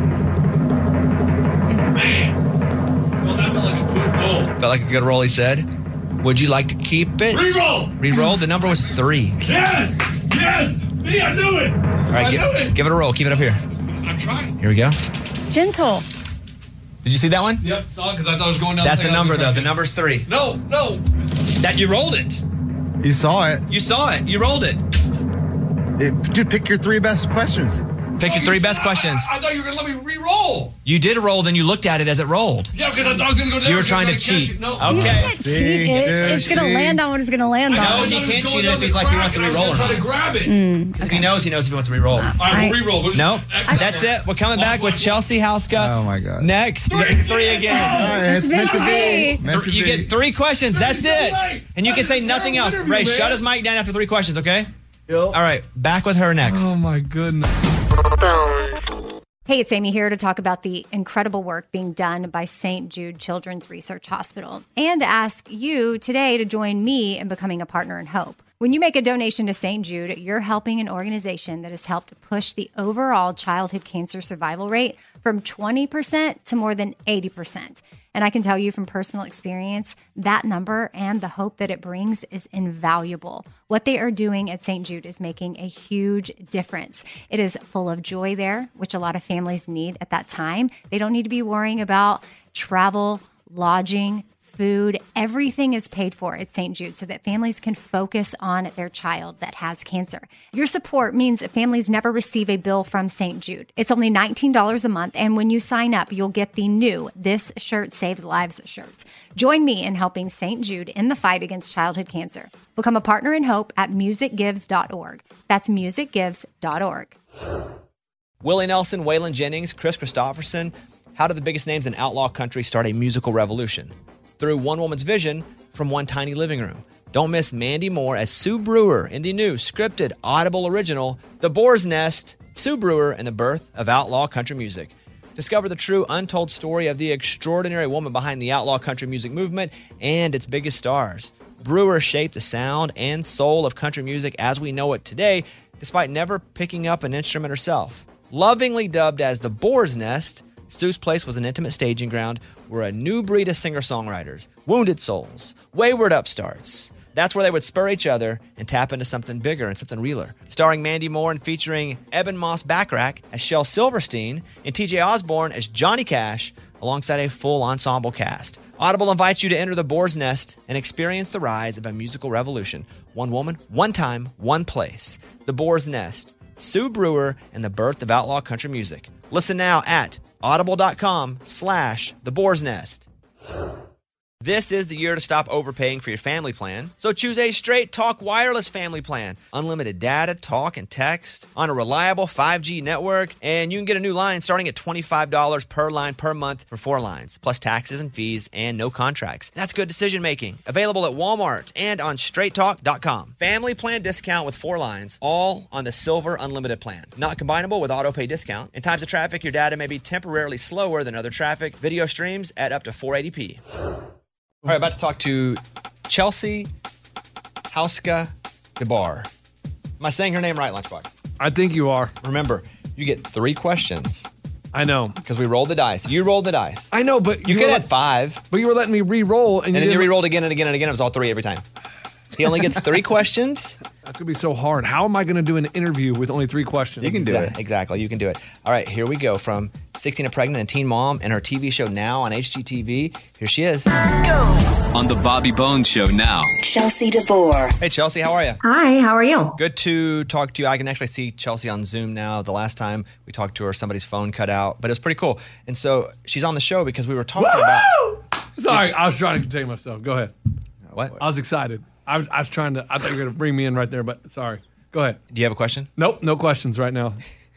Man. Well, that felt like a good roll. Felt like a good roll, he said. Would you like to keep it? Reroll. Re-roll? The number was three. Yes. Yes. See, I knew it. All right, I give, knew it. give it a roll. Keep it up here. I'm trying. Here we go. Gentle. Did you see that one? Yep. Saw it because I thought it was going down. That's the thing I was number, though. trying The to number's three. get. No, no. That you rolled it. You saw it. You saw it. You rolled it. It- Dude, pick your three best questions. Pick your three best questions. I, I thought you were going to let me re-roll. You did roll, then you looked at it as it rolled. Yeah, because I thought I was going to go down. You were I was trying to gonna catch cheat. it. No. Okay. You can't See? cheat it. Yeah, It's going to see? land on what it's going to land I know, on. he I thought can't it was cheat going it if down he's the like he crack, wants to and I was re-roll or gonna not. try to grab it. Mm, He knows he knows if he wants to re-roll. All right, I- we'll re-roll. We'll just- No, Excellent. that's it. We're coming back with Chelsea Hauska. Oh, my God. Next, you get three again. All right, it's, meant to be. Meant to You be. get three questions. That's That is it. so late. And you That can is say a nothing terrible else. interview, Ray, man. shut his mic down after three questions, okay? All right, back with her next. Um, Oh, my goodness. Bones. Hey, it's Amy here to talk about the incredible work being done by Saint Jude Children's Research Hospital and to ask you today to join me in becoming a partner in hope. When you make a donation to Saint Jude, you're helping an organization that has helped to push the overall childhood cancer survival rate from twenty percent to more than eighty percent. And I can tell you from personal experience, that number and the hope that it brings is invaluable. What they are doing at Saint Jude is making a huge difference. It is full of joy there, which a lot of families need at that time. They don't need to be worrying about travel, lodging, food. Everything is paid for at Saint Jude so that families can focus on their child that has cancer. Your support means families never receive a bill from Saint Jude. It's only nineteen dollars a month, and when you sign up, you'll get the new This Shirt Saves Lives shirt. Join me in helping Saint Jude in the fight against childhood cancer. Become a partner in hope at music gives dot org. That's music gives dot org. Willie Nelson, Waylon Jennings, Chris Christopherson. How did the biggest names in outlaw country start a musical revolution? Through one woman's vision from one tiny living room. Don't miss Mandy Moore as Sue Brewer in the new scripted Audible original, The Boar's Nest, Sue Brewer and the Birth of Outlaw Country Music. Discover the true untold story of the extraordinary woman behind the outlaw country music movement and its biggest stars. Brewer shaped the sound and soul of country music as we know it today, despite never picking up an instrument herself. Lovingly dubbed as The Boar's Nest, Sue's place was an intimate staging ground where a new breed of singer-songwriters, wounded souls, wayward upstarts, that's where they would spur each other and tap into something bigger and something realer. Starring Mandy Moore and featuring Eben Moss Backrack as Shel Silverstein and T J Osborne as Johnny Cash alongside a full ensemble cast. Audible invites you to enter the Boar's Nest and experience the rise of a musical revolution. One woman, one time, one place. The Boar's Nest, Sue Brewer and the Birth of Outlaw Country Music. Listen now at audible.com slash the Boar's Nest. This is the year to stop overpaying for your family plan. So choose a Straight Talk Wireless family plan. Unlimited data, talk, and text on a reliable five G network. And you can get a new line starting at twenty-five dollars per line per month for four lines, plus taxes and fees and no contracts. That's good decision making. Available at Walmart and on straight talk dot com. Family plan discount with four lines, all on the Silver Unlimited plan. Not combinable with auto pay discount. In times of traffic, your data may be temporarily slower than other traffic. Video streams at up to four eighty p. All right, about to talk to Chelsea Hauska DeBar. Am I saying her name right, Lunchbox? I think you are. Remember, you get three questions. I know. Because we rolled the dice. You rolled the dice. I know, but you, you could were have let- five. But you were letting me re-roll. And, And, you then you didn't- re-rolled again and again and again. It was all three every time. He only gets three questions. That's going to be so hard. How am I going to do an interview with only three questions? You can do it. Exactly. You can do it. All right, here we go. From sixteen and Pregnant and Teen Mom and her T V show Now on H G T V. Here she is. On the Bobby Bones Show now. Chelsea DeVore. Hey, Chelsea, how are you? Hi, how are you? Good to talk to you. I can actually see Chelsea on Zoom now. The last time we talked to her, somebody's phone cut out, but it was pretty cool. And so she's on the show because we were talking about... Sorry, I was trying to contain myself. Go ahead. What? I was excited. I was, I was trying to, I thought you were going to bring me in right there, but sorry. Go ahead. Do you have a question? Nope, no questions right now.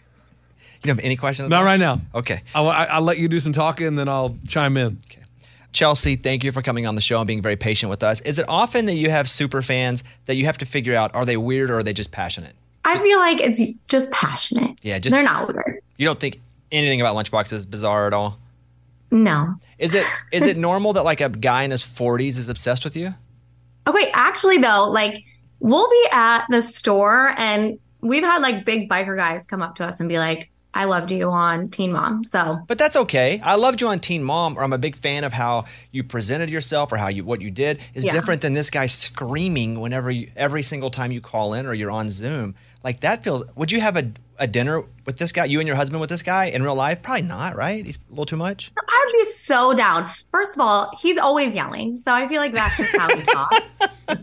You don't have any questions? Not right now. Okay. I'll, I- I'll let you do some talking, and then I'll chime in. Okay. Chelsea, thank you for coming on the show and being very patient with us. Is it often that you have super fans that you have to figure out, are they weird or are they just passionate? I feel like it's just passionate. Yeah, just They're not weird. You don't think anything about Lunchbox is bizarre at all? No. Is it is it normal that like a guy in his forties is obsessed with you? Okay, actually though, like we'll be at the store and we've had like big biker guys come up to us and be like, I loved you on Teen Mom. So But that's okay. I loved you on Teen Mom, or I'm a big fan of how you presented yourself or how you what you did is Yeah. different than this guy screaming whenever you every single time you call in or you're on Zoom. Like that feels would you have a, a dinner with this guy, you and your husband with this guy in real life? Probably not, right? He's a little too much. I would be so down. First of all, he's always yelling. So I feel like that's just how he talks.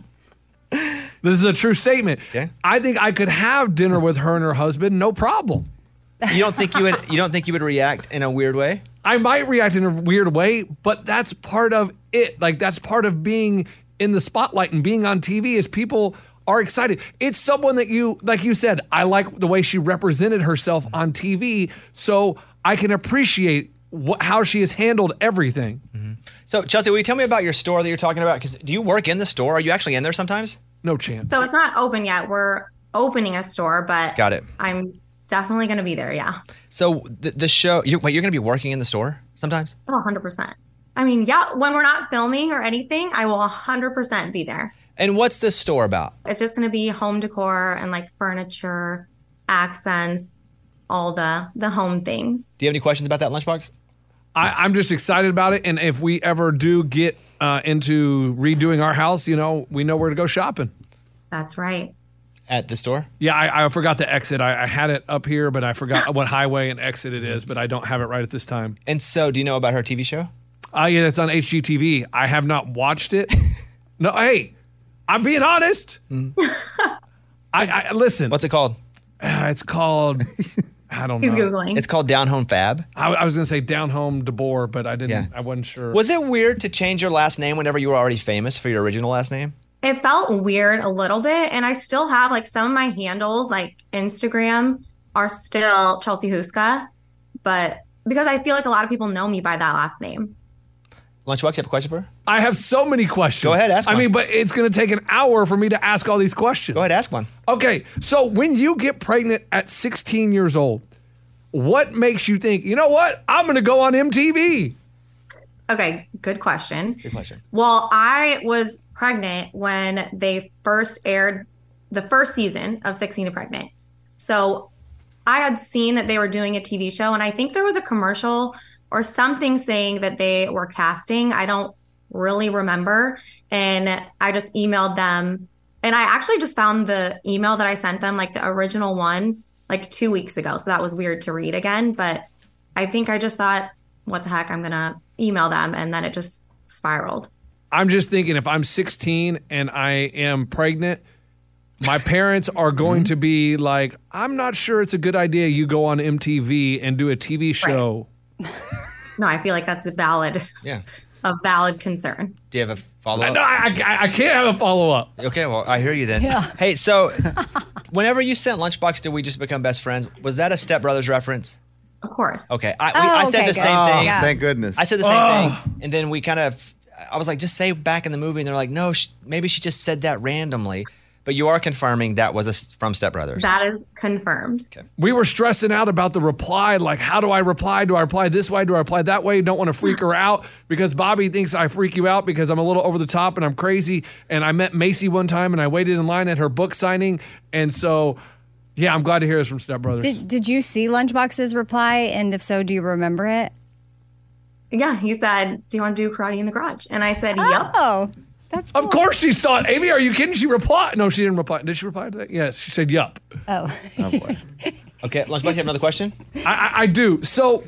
This is a true statement. Okay. I think I could have dinner with her and her husband, no problem. You don't think you would you don't think you would react in a weird way? I might react in a weird way, but that's part of it. Like that's part of being in the spotlight and being on T V is people are excited. It's someone that you, like you said, I like the way she represented herself on T V, so I can appreciate wh- how she has handled everything. So Chelsea, will you tell me about your store that you're talking about? Because do you work in the store? Are you actually in there sometimes? No chance. So it's not open yet. We're opening a store, but Got it. I'm definitely going to be there. Yeah. So the, the show, you, wait, you're going to be working in the store sometimes? Oh, one hundred percent. I mean, yeah, when we're not filming or anything, I will one hundred percent be there. And what's this store about? It's just going to be home decor and like furniture, accents, all the the home things. Do you have any questions about that lunchbox? I, I'm just excited about it. And if we ever do get uh, into redoing our house, you know, we know where to go shopping. That's right. At the store? Yeah, I, I forgot the exit. I, I had it up here, but I forgot what highway and exit it is, but I don't have it right at this time. And so, do you know about her T V show? Uh, yeah, it's on H G T V. I have not watched it. No, hey, I'm being honest. Mm. I, I listen. What's it called? Uh, it's called. I don't He's know. Googling. It's called Down Home Fab. I, I was going to say Down Home DeBoer, but I didn't. Yeah. I wasn't sure. Was it weird to change your last name whenever you were already famous for your original last name? It felt weird a little bit. And I still have like some of my handles, like Instagram, are still Chelsea Huska. But because I feel like a lot of people know me by that last name. Lunchbox, you have a question for her? I have so many questions. Go ahead, ask I one. mean, but it's going to take an hour for me to ask all these questions. Go ahead, ask one. Okay, so when you get pregnant at sixteen years old, what makes you think, you know what, I'm going to go on M T V? Okay, good question. Good question. Well, I was pregnant when they first aired the first season of sixteen and Pregnant. So I had seen that they were doing a T V show, and I think there was a commercial or something saying that they were casting. I don't really remember. And I just emailed them. And I actually just found the email that I sent them, like the original one, like two weeks ago. So that was weird to read again. But I think I just thought, what the heck, I'm going to email them. And then it just spiraled. I'm just thinking if I'm sixteen and I am pregnant, my parents are going to be like, I'm not sure it's a good idea you go on M T V and do a T V show. Right. No, I feel like that's a valid, Yeah. a valid concern. Do you have a follow-up? No, I, I, I can't have a follow-up. Okay, well, I hear you then. Yeah. Hey, so whenever you sent Lunchbox, did we just become best friends? Was that a Step Brothers reference? Of course. Okay. I, we, Oh, I said okay, the good. same Oh, thing. Yeah. thank goodness. I said the same Oh. thing. And then we kind of, I was like, just say back in the movie. And they're like, no, sh- maybe she just said that randomly. But you are confirming that was a, s- from Step Brothers. That is confirmed. We were stressing out about the reply. Like, how do I reply? Do I reply this way? Do I reply that way? Don't want to freak her out because Bobby thinks I freak you out because I'm a little over the top and I'm crazy. And I met Macy one time and I waited in line at her book signing. And so, yeah, I'm glad to hear this from Step Brothers. Did, did you see Lunchbox's reply? And if so, do you remember it? Yeah, he said, do you want to do karate in the garage? And I said, yep. Oh, that's cool. Of course she saw it. Amy, are you kidding? She replied. No, she didn't reply. Did she reply to that? Yes, she said, yup. Oh. Oh boy. Okay, Lunchbox, you have another question? I, I, I do. So,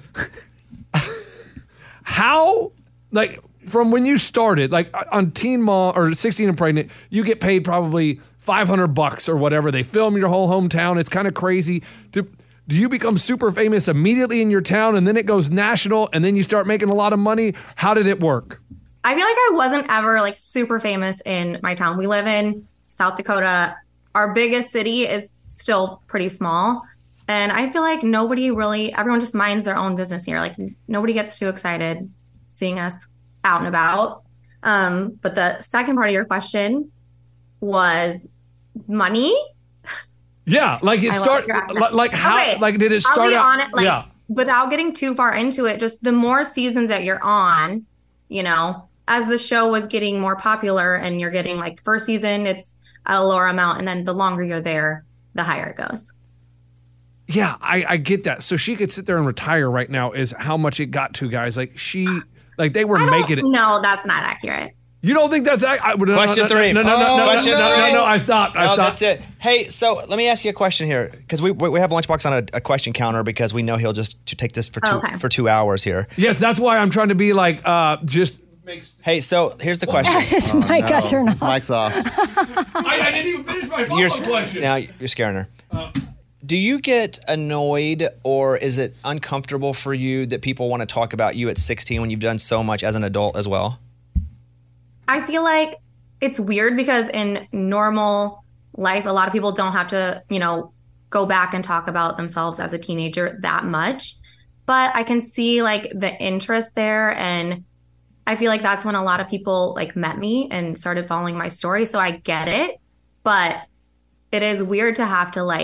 how, like, from when you started, like on Teen Mom or sixteen and Pregnant, you get paid probably five hundred bucks or whatever. They film your whole hometown. It's kind of crazy. Do, do you become super famous immediately in your town and then it goes national and then you start making a lot of money? How did it work? I feel like I wasn't ever like super famous in my town. We live in South Dakota. Our biggest city is still pretty small. And I feel like nobody really, everyone just minds their own business here. Like nobody gets too excited seeing us out and about. Um, but the second part of your question was money. Yeah, like it I love start your accent. like, like how Okay, like did it I'll start be out? honest, like, yeah. without getting too far into it, just the more seasons that you're on, you know, as the show was getting more popular and you're getting like first season, it's at a lower amount. And then the longer you're there, the higher it goes. Yeah, I, I get that. So she could sit there and retire right now is how much it got to, guys. Like she, like they were I don't- making it. No, that's not accurate. You don't think that's I, I, no, Question no, three. No, no, no, Oh, no, question no, no, three. no, no, I stopped. I No, stopped. that's it. Hey, so let me ask you a question here because we we have Lunchbox on a, a question counter because we know he'll just to take this for two Okay. for two hours here. Yes, that's why I'm trying to be like uh just. Hey, so here's the question. His mic got turned His off. mic's off. I, I didn't even finish my You're follow-up question. now you're scaring her. Uh, Do you get annoyed or is it uncomfortable for you that people want to talk about you at sixteen when you've done so much as an adult as well? I feel like it's weird because in normal life, a lot of people don't have to, you know, go back and talk about themselves as a teenager that much. But I can see like the interest there. And I feel like that's when a lot of people like met me and started following my story. So I get it. But it is weird to have to like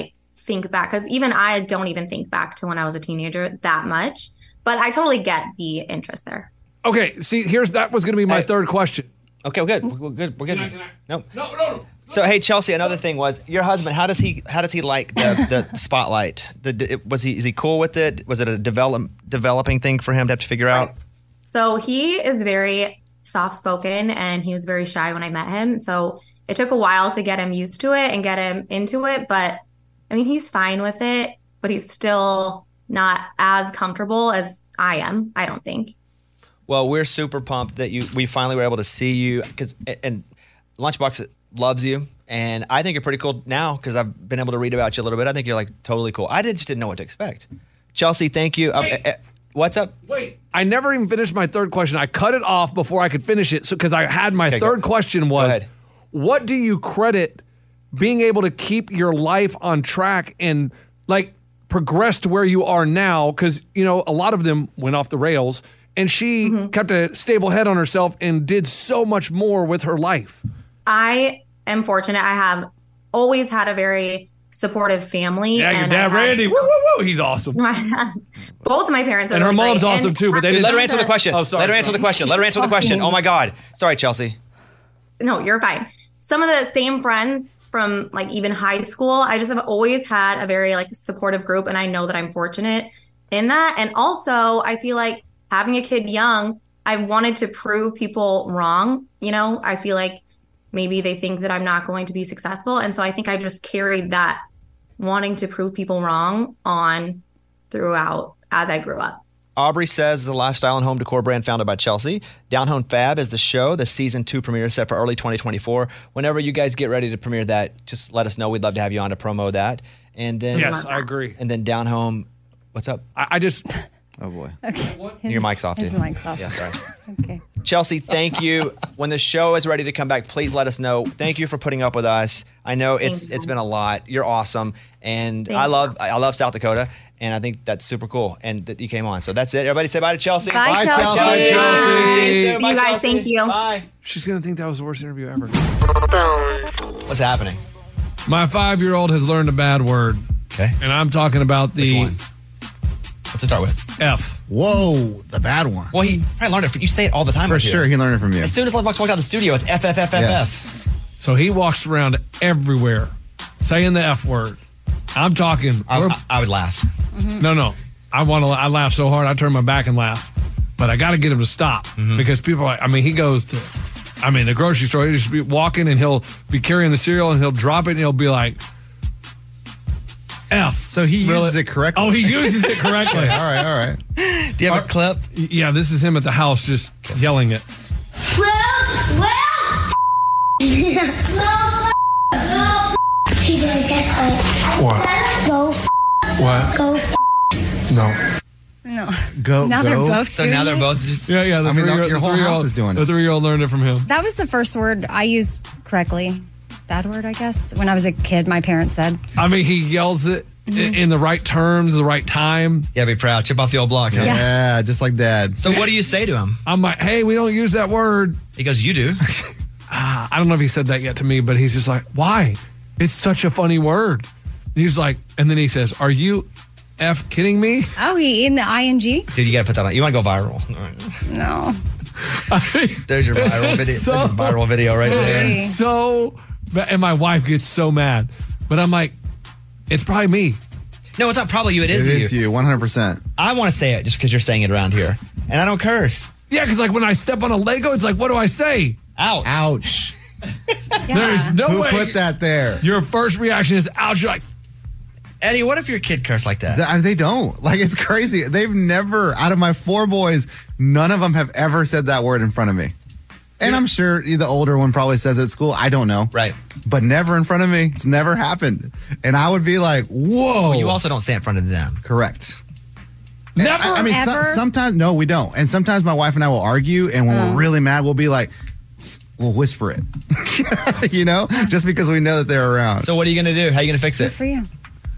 think back, because even I don't even think back to when I was a teenager that much. But I totally get the interest there. Okay, see, here's that was going to be my Hey. third question. Okay, we're good. We're good. We're good. Can I- can I- No. No, no, no. So hey, Chelsea, another thing was your husband. How does he? How does he like the, the spotlight? The, was he? Is he cool with it? Was it a develop developing thing for him to have to figure out? So he is very soft-spoken, and he was very shy when I met him. So it took a while to get him used to it and get him into it. But I mean, he's fine with it, but he's still not as comfortable as I am, I don't think. Well, we're super pumped that you we finally were able to see you because and Lunchbox loves you, and I think you're pretty cool now because I've been able to read about you a little bit. I think you're like totally cool. I did, just didn't know what to expect. Chelsea, thank you. Uh, uh, what's up? Wait, I never even finished my third question. I cut it off before I could finish it. So because I had my Okay, third go- question go was, ahead. what do you credit being able to keep your life on track and like progress to where you are now? Because you know a lot of them went off the rails, and she Mm-hmm. kept a stable head on herself and did so much more with her life. I am fortunate. I have always had a very supportive family. Yeah, your and dad I had- Randy, woo woo woo, he's awesome. Both of my parents are And her really mom's great. awesome And too, but they didn't Let her answer the question. Oh, sorry. Let her answer the question. Let her answer the question. Oh my God. Sorry, Chelsea. No, you're fine. Some of the same friends from like even high school, I just have always had a very like supportive group, and I know that I'm fortunate in that. And also, I feel like having a kid young, I wanted to prove people wrong. You know, I feel like maybe they think that I'm not going to be successful, and so I think I just carried that wanting to prove people wrong on throughout as I grew up. Aubrey says is a lifestyle and home decor brand founded by Chelsea. Down Home Fab is the show. The season two premiere is set for early twenty twenty-four. Whenever you guys get ready to premiere that, just let us know. We'd love to have you on to promo that. And then Yes, I agree. And then Down Home, what's up? I, I just Oh boy. Your mic's off, His dude. mic's off. Yeah, sorry. Okay. Chelsea, thank you. When the show is ready to come back, please let us know. Thank you for putting up with us. I know it's Thank you. it's been a lot. You're awesome, and Thank I you. love I love South Dakota, and I think that's super cool. And that you came on. So that's it. Everybody say bye to Chelsea. Bye, Bye, Chelsea. Bye, Chelsea. See you soon. See you Bye, guys. Chelsea. Thank you. Bye. she's gonna think that was the worst interview ever. What's happening? My five-year-old has learned a bad word. Okay. And I'm talking about the Which one? What's it start with? F. Whoa, the bad one. Well, he probably learned it. You say it all the time. For up here. sure, he learned it from you. As soon as Lunchbox walked out of the studio, it's F F F F Yes. F. So he walks around everywhere saying the F word. I'm talking. I, we're- I, I would laugh. no, no. I want to. I laugh so hard I turn my back and laugh, but I got to get him to stop Mm-hmm. because people. Are like, I mean, he goes to. I mean, the grocery store. He'll just be walking and he'll be carrying the cereal and he'll drop it and he'll be like, F. So he Really? uses it correctly. Oh, he uses it correctly. all right, all right. Do you have a clip? Yeah, this is him at the house just yelling it. Well, well, well, he did guess what? What? Go, f- What? go, f- No. No. Go, Now go. they're both So doing now they're it? both just. Yeah, yeah. The I mean, three-year- your the whole three-year-old- house is doing it. The three-year-old learned it from him. That was the first word I used correctly. Bad word, I guess. When I was a kid, my parents said. I mean, he yells it Mm-hmm. in, in the right terms, the right time. Yeah, be proud. Chip off the old block. Huh? Yeah. Yeah, just like dad. So what do you say to him? I'm like, hey, we don't use that word. He goes, you do. Ah, I don't know if he said that yet to me, but he's just like, why? It's such a funny word. He's like, and then he says, are you F kidding me? Oh, he in the ing? Dude, you got to put that on. You want to go viral. No. There's your viral video. So- There's your viral video right there. It's so, and my wife gets so mad. But I'm like, it's probably me. No, it's not probably you. It It is, is you. you, one hundred percent. I want to say it just because you're saying it around here. And I don't curse. Yeah, because like when I step on a Lego, it's like, what do I say? Ouch. Ouch. There's no Who way. put that there? Your first reaction is ouch. You're like, Eddie, what if your kid cursed like that? Th- They don't. Like, it's crazy. They've never, out of my four boys, none of them have ever said that word in front of me. And I'm sure the older one probably says it at school. I don't know. Right. But never in front of me. It's never happened. And I would be like, whoa. Well, you also don't say it in front of them. Correct. never. I, I mean, so- Ever? sometimes, no, we don't. And sometimes my wife and I will argue. And when we're really mad, we'll be like, we'll whisper it. You know? Just because we know that they're around. So what are you going to do? How are you going to fix Good it? for you.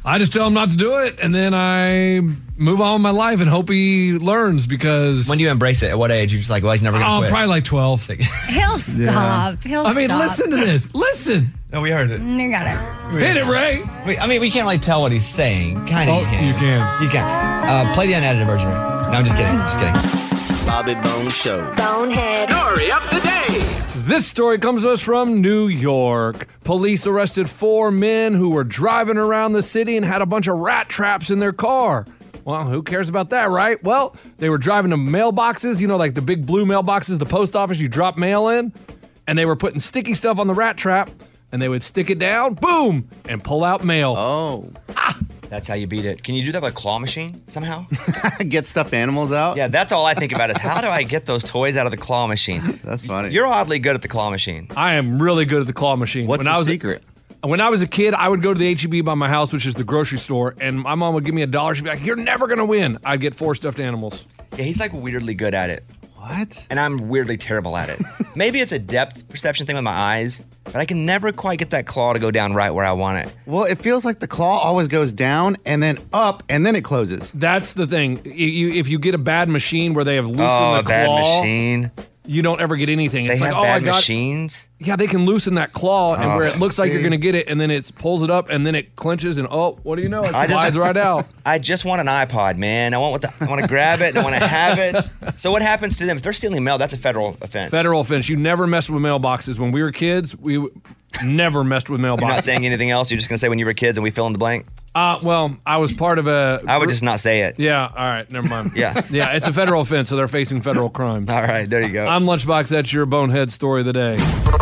I just tell him not to do it, and then I move on with my life and hope he learns because... When do you embrace it? At what age? You're just like, well, he's never going to Oh, quit. probably like twelve. He'll stop. He'll I mean, stop. listen to this. Listen. No, we heard it. You got it. Hit it, Ray. We, I mean, we can't really tell what he's saying. Kind of, Oh, you can. you can. You can. Uh, play the unedited version. Ray. No, I'm just kidding. Just kidding. Bobby Bones Show. Bonehead. Story of the day. This story comes to us from New York. Police arrested four men who were driving around the city and had a bunch of rat traps in their car. Well, who cares about that, right? Well, they were driving to mailboxes, you know, like the big blue mailboxes, the post office you drop mail in, and they were putting sticky stuff on the rat trap, and they would stick it down, boom, and pull out mail. Oh. Ah. That's how you beat it. Can you do that with a claw machine somehow? Get stuffed animals out? Yeah, that's all I think about is how do I get those toys out of the claw machine? That's funny. You're oddly good at the claw machine. I am really good at the claw machine. What's when the I was secret? A, when I was a kid, I would go to the H E B by my house, which is the grocery store, and my mom would give me a dollar. She'd be like, "You're never going to win." I'd get four stuffed animals. Yeah, he's like weirdly good at it. What? And I'm weirdly terrible at it. Maybe it's a depth perception thing with my eyes, but I can never quite get that claw to go down right where I want it. Well, it feels like the claw always goes down and then up and then it closes. That's the thing. You, you, if you get a bad machine where they have loosened Oh, the a bad claw, machine. you don't ever get anything. They It's have like, oh, bad I got, machines. Yeah, they can loosen that claw and Oh, where it looks like see? you're going to get it, and then it pulls it up, and then it clenches, and oh, what do you know? It I just- slides right out. I just want an iPod, man. I want what the, I want to grab it and I want to have it. So what happens to them? If they're stealing mail, that's a federal offense. Federal offense. You never messed with mailboxes. When we were kids, we w- never messed with mailboxes. You're not saying anything else? You're just going to say when you were kids and we fill in the blank? Uh, well, I was part of a... I would just not say it. Yeah, all right, never mind. Yeah. Yeah, it's a federal offense, so they're facing federal crimes. All right, there you go. I'm Lunchbox. That's your bonehead story of the day.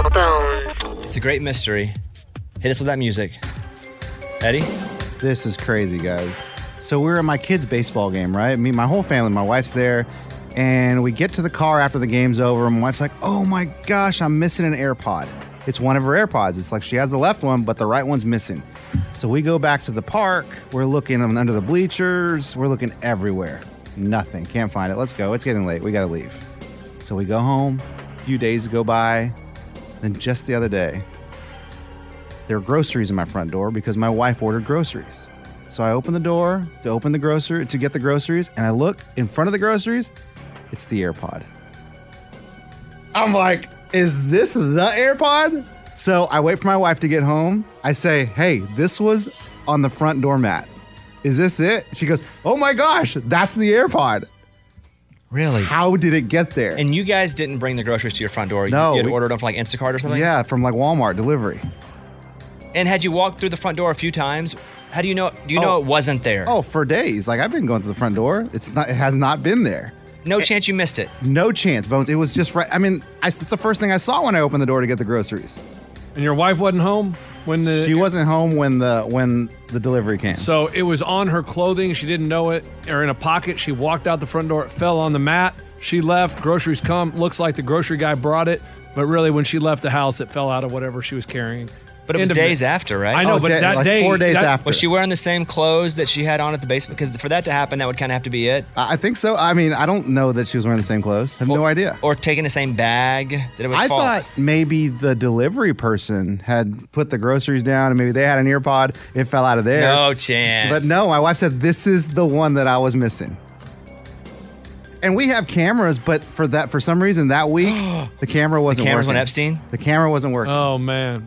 Bones. It's a great mystery. Hit us with that music. Eddie? This is crazy, guys. So we're at my kid's baseball game, right? Me, my whole family, my wife's there. And we get to the car after the game's over. And my wife's like, oh my gosh, I'm missing an AirPod. It's one of her AirPods. It's like she has the left one, but the right one's missing. So we go back to the park. We're looking under the bleachers. We're looking everywhere. Nothing. Can't find it. Let's go. It's getting late. We got to leave. So we go home. A few days go by. Then just the other day, there are groceries in my front door because my wife ordered groceries. So I open the door to open the grocery to get the groceries, and I look in front of the groceries. It's the AirPod. I'm like, is this the AirPod? So I wait for my wife to get home. I say, hey, this was on the front door mat. Is this it? She goes, oh my gosh, that's the AirPod. Really? How did it get there? And you guys didn't bring the groceries to your front door. You, No, you had we- ordered them from like Instacart or something? Yeah, from like Walmart delivery. And had you walked through the front door a few times? How do you know? Do you know Oh. it wasn't there? Oh, for days. Like I've been going to the front door. It's not. It has not been there. No chance you missed it. No chance, Bones. It was just right. I mean, I, it's the first thing I saw when I opened the door to get the groceries. And your wife wasn't home when the... She wasn't home when the when the delivery came. So it was on her clothing. She didn't know it. Or in a pocket. She walked out the front door. It fell on the mat. She left. Groceries come. Looks like the grocery guy brought it. But really, when she left the house, it fell out of whatever she was carrying. But it was End of days it. after, right? I know, but that day... that- Was she wearing the same clothes that she had on at the basement? Because for that to happen, that would kind of have to be it. I think so. I mean, I don't know that she was wearing the same clothes. I have no idea. Or taking the same bag that it would I fall. thought maybe the delivery person had put the groceries down and maybe they had an ear pod. It fell out of theirs. No chance. But no, my wife said this is the one that I was missing. And we have cameras, but for that, for some reason that week, the camera wasn't cameras working. went Epstein? The camera wasn't working. Oh, man.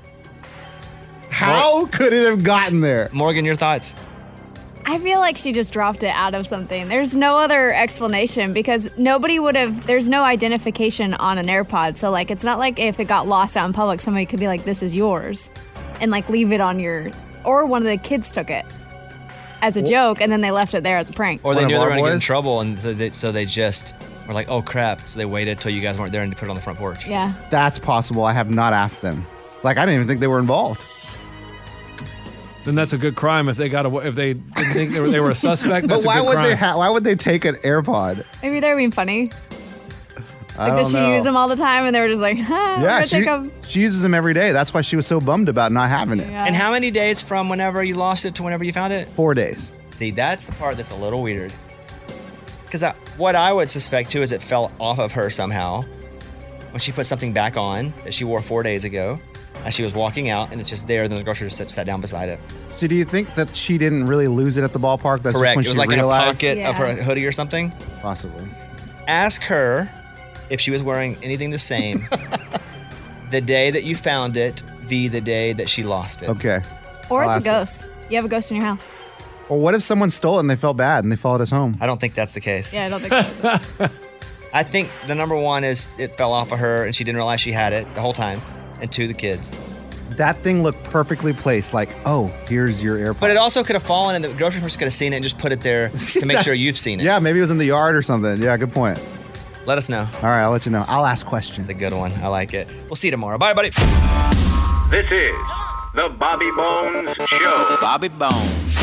How could it have gotten there? Morgan, your thoughts? I feel like she just dropped it out of something. There's no other explanation because nobody would have, there's no identification on an AirPod. So, like, it's not like if it got lost out in public, somebody could be like, this is yours, and, like, leave it on your, or one of the kids took it as a joke, and then they left it there as a prank. Or they One knew of they our were going to get in boys? trouble, and so they, so they just were like, oh, crap. So they waited till you guys weren't there and put it on the front porch. Yeah. That's possible. I have not asked them. Like, I didn't even think they were involved. Then that's a good crime if they got a, if they didn't think they were, they were a suspect. But That's why a good would crime. they ha- why would they take an AirPod? Maybe they were being funny. I Like, don't did she know. use them all the time? And they were just like, huh, we're Yeah, gonna she, take them. she uses them every day. That's why she was so bummed about not having it. And how many days from whenever you lost it to whenever you found it? Four days. See, that's the part that's a little weird. Because what I would suspect too is it fell off of her somehow when she put something back on that she wore four days ago. as she was walking out, and it's just there. Then the grocer just sat, sat down beside it. So do you think that she didn't really lose it at the ballpark? That's Correct. Just It when was she like realized? in a pocket of her hoodie or something. Possibly. Ask her if she was wearing anything the same the day that you found it v. the day that she lost it. Okay. Or I'll it's a ask her. ghost. You have a ghost in your house. Or what if someone stole it and they felt bad and they followed us home? I don't think that's the case. Yeah, I don't think that's I think the number one is it fell off of her and she didn't realize she had it the whole time. And two, the kids. That thing looked perfectly placed. Like, oh, here's your AirPod. But it also could have fallen and the grocery person could have seen it and just put it there to make sure you've seen it. Yeah, maybe it was in the yard or something. Yeah, good point. Let us know. All right, I'll let you know. I'll ask questions. It's a good one. I like it. We'll see you tomorrow. Bye, buddy. This is the Bobby Bones Show. Bobby Bones.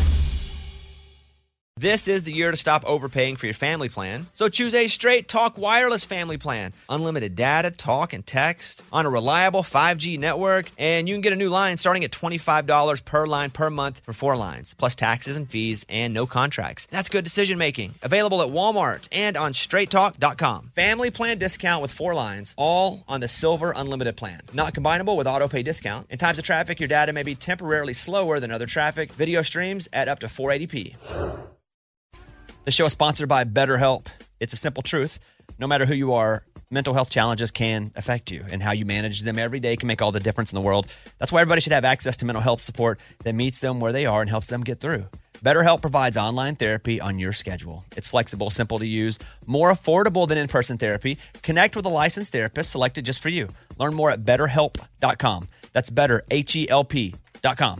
This is the year to stop overpaying for your family plan. So choose a Straight Talk Wireless family plan. Unlimited data, talk, and text on a reliable five G network. And you can get a new line starting at twenty-five dollars per line per month for four lines, plus taxes and fees and no contracts. That's good decision making. Available at Walmart and on straight talk dot com. Family plan discount with four lines, all on the Silver Unlimited plan. Not combinable with auto pay discount. In times of traffic, your data may be temporarily slower than other traffic. Video streams at up to four eighty p. The show is sponsored by BetterHelp. It's a simple truth. No matter who you are, mental health challenges can affect you, and how you manage them every day can make all the difference in the world. That's why everybody should have access to mental health support that meets them where they are and helps them get through. BetterHelp provides online therapy on your schedule. It's flexible, simple to use, more affordable than in-person therapy. Connect with a licensed therapist selected just for you. Learn more at better help dot com. That's better, H E L P dot com.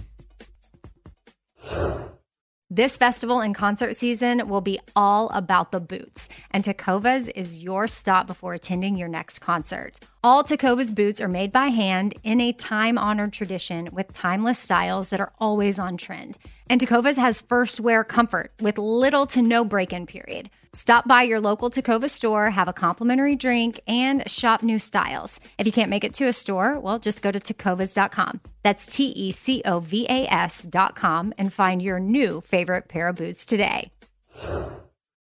This festival and concert season will be all about the boots, and Tecovas is your stop before attending your next concert. All Tecovas boots are made by hand in a time-honored tradition with timeless styles that are always on trend. And Tecovas has first wear comfort with little to no break-in period. Stop by your local Tecovas store, have a complimentary drink, and shop new styles. If you can't make it to a store, well, just go to tecovas dot com. That's T E C O V A S dot com and find your new favorite pair of boots today.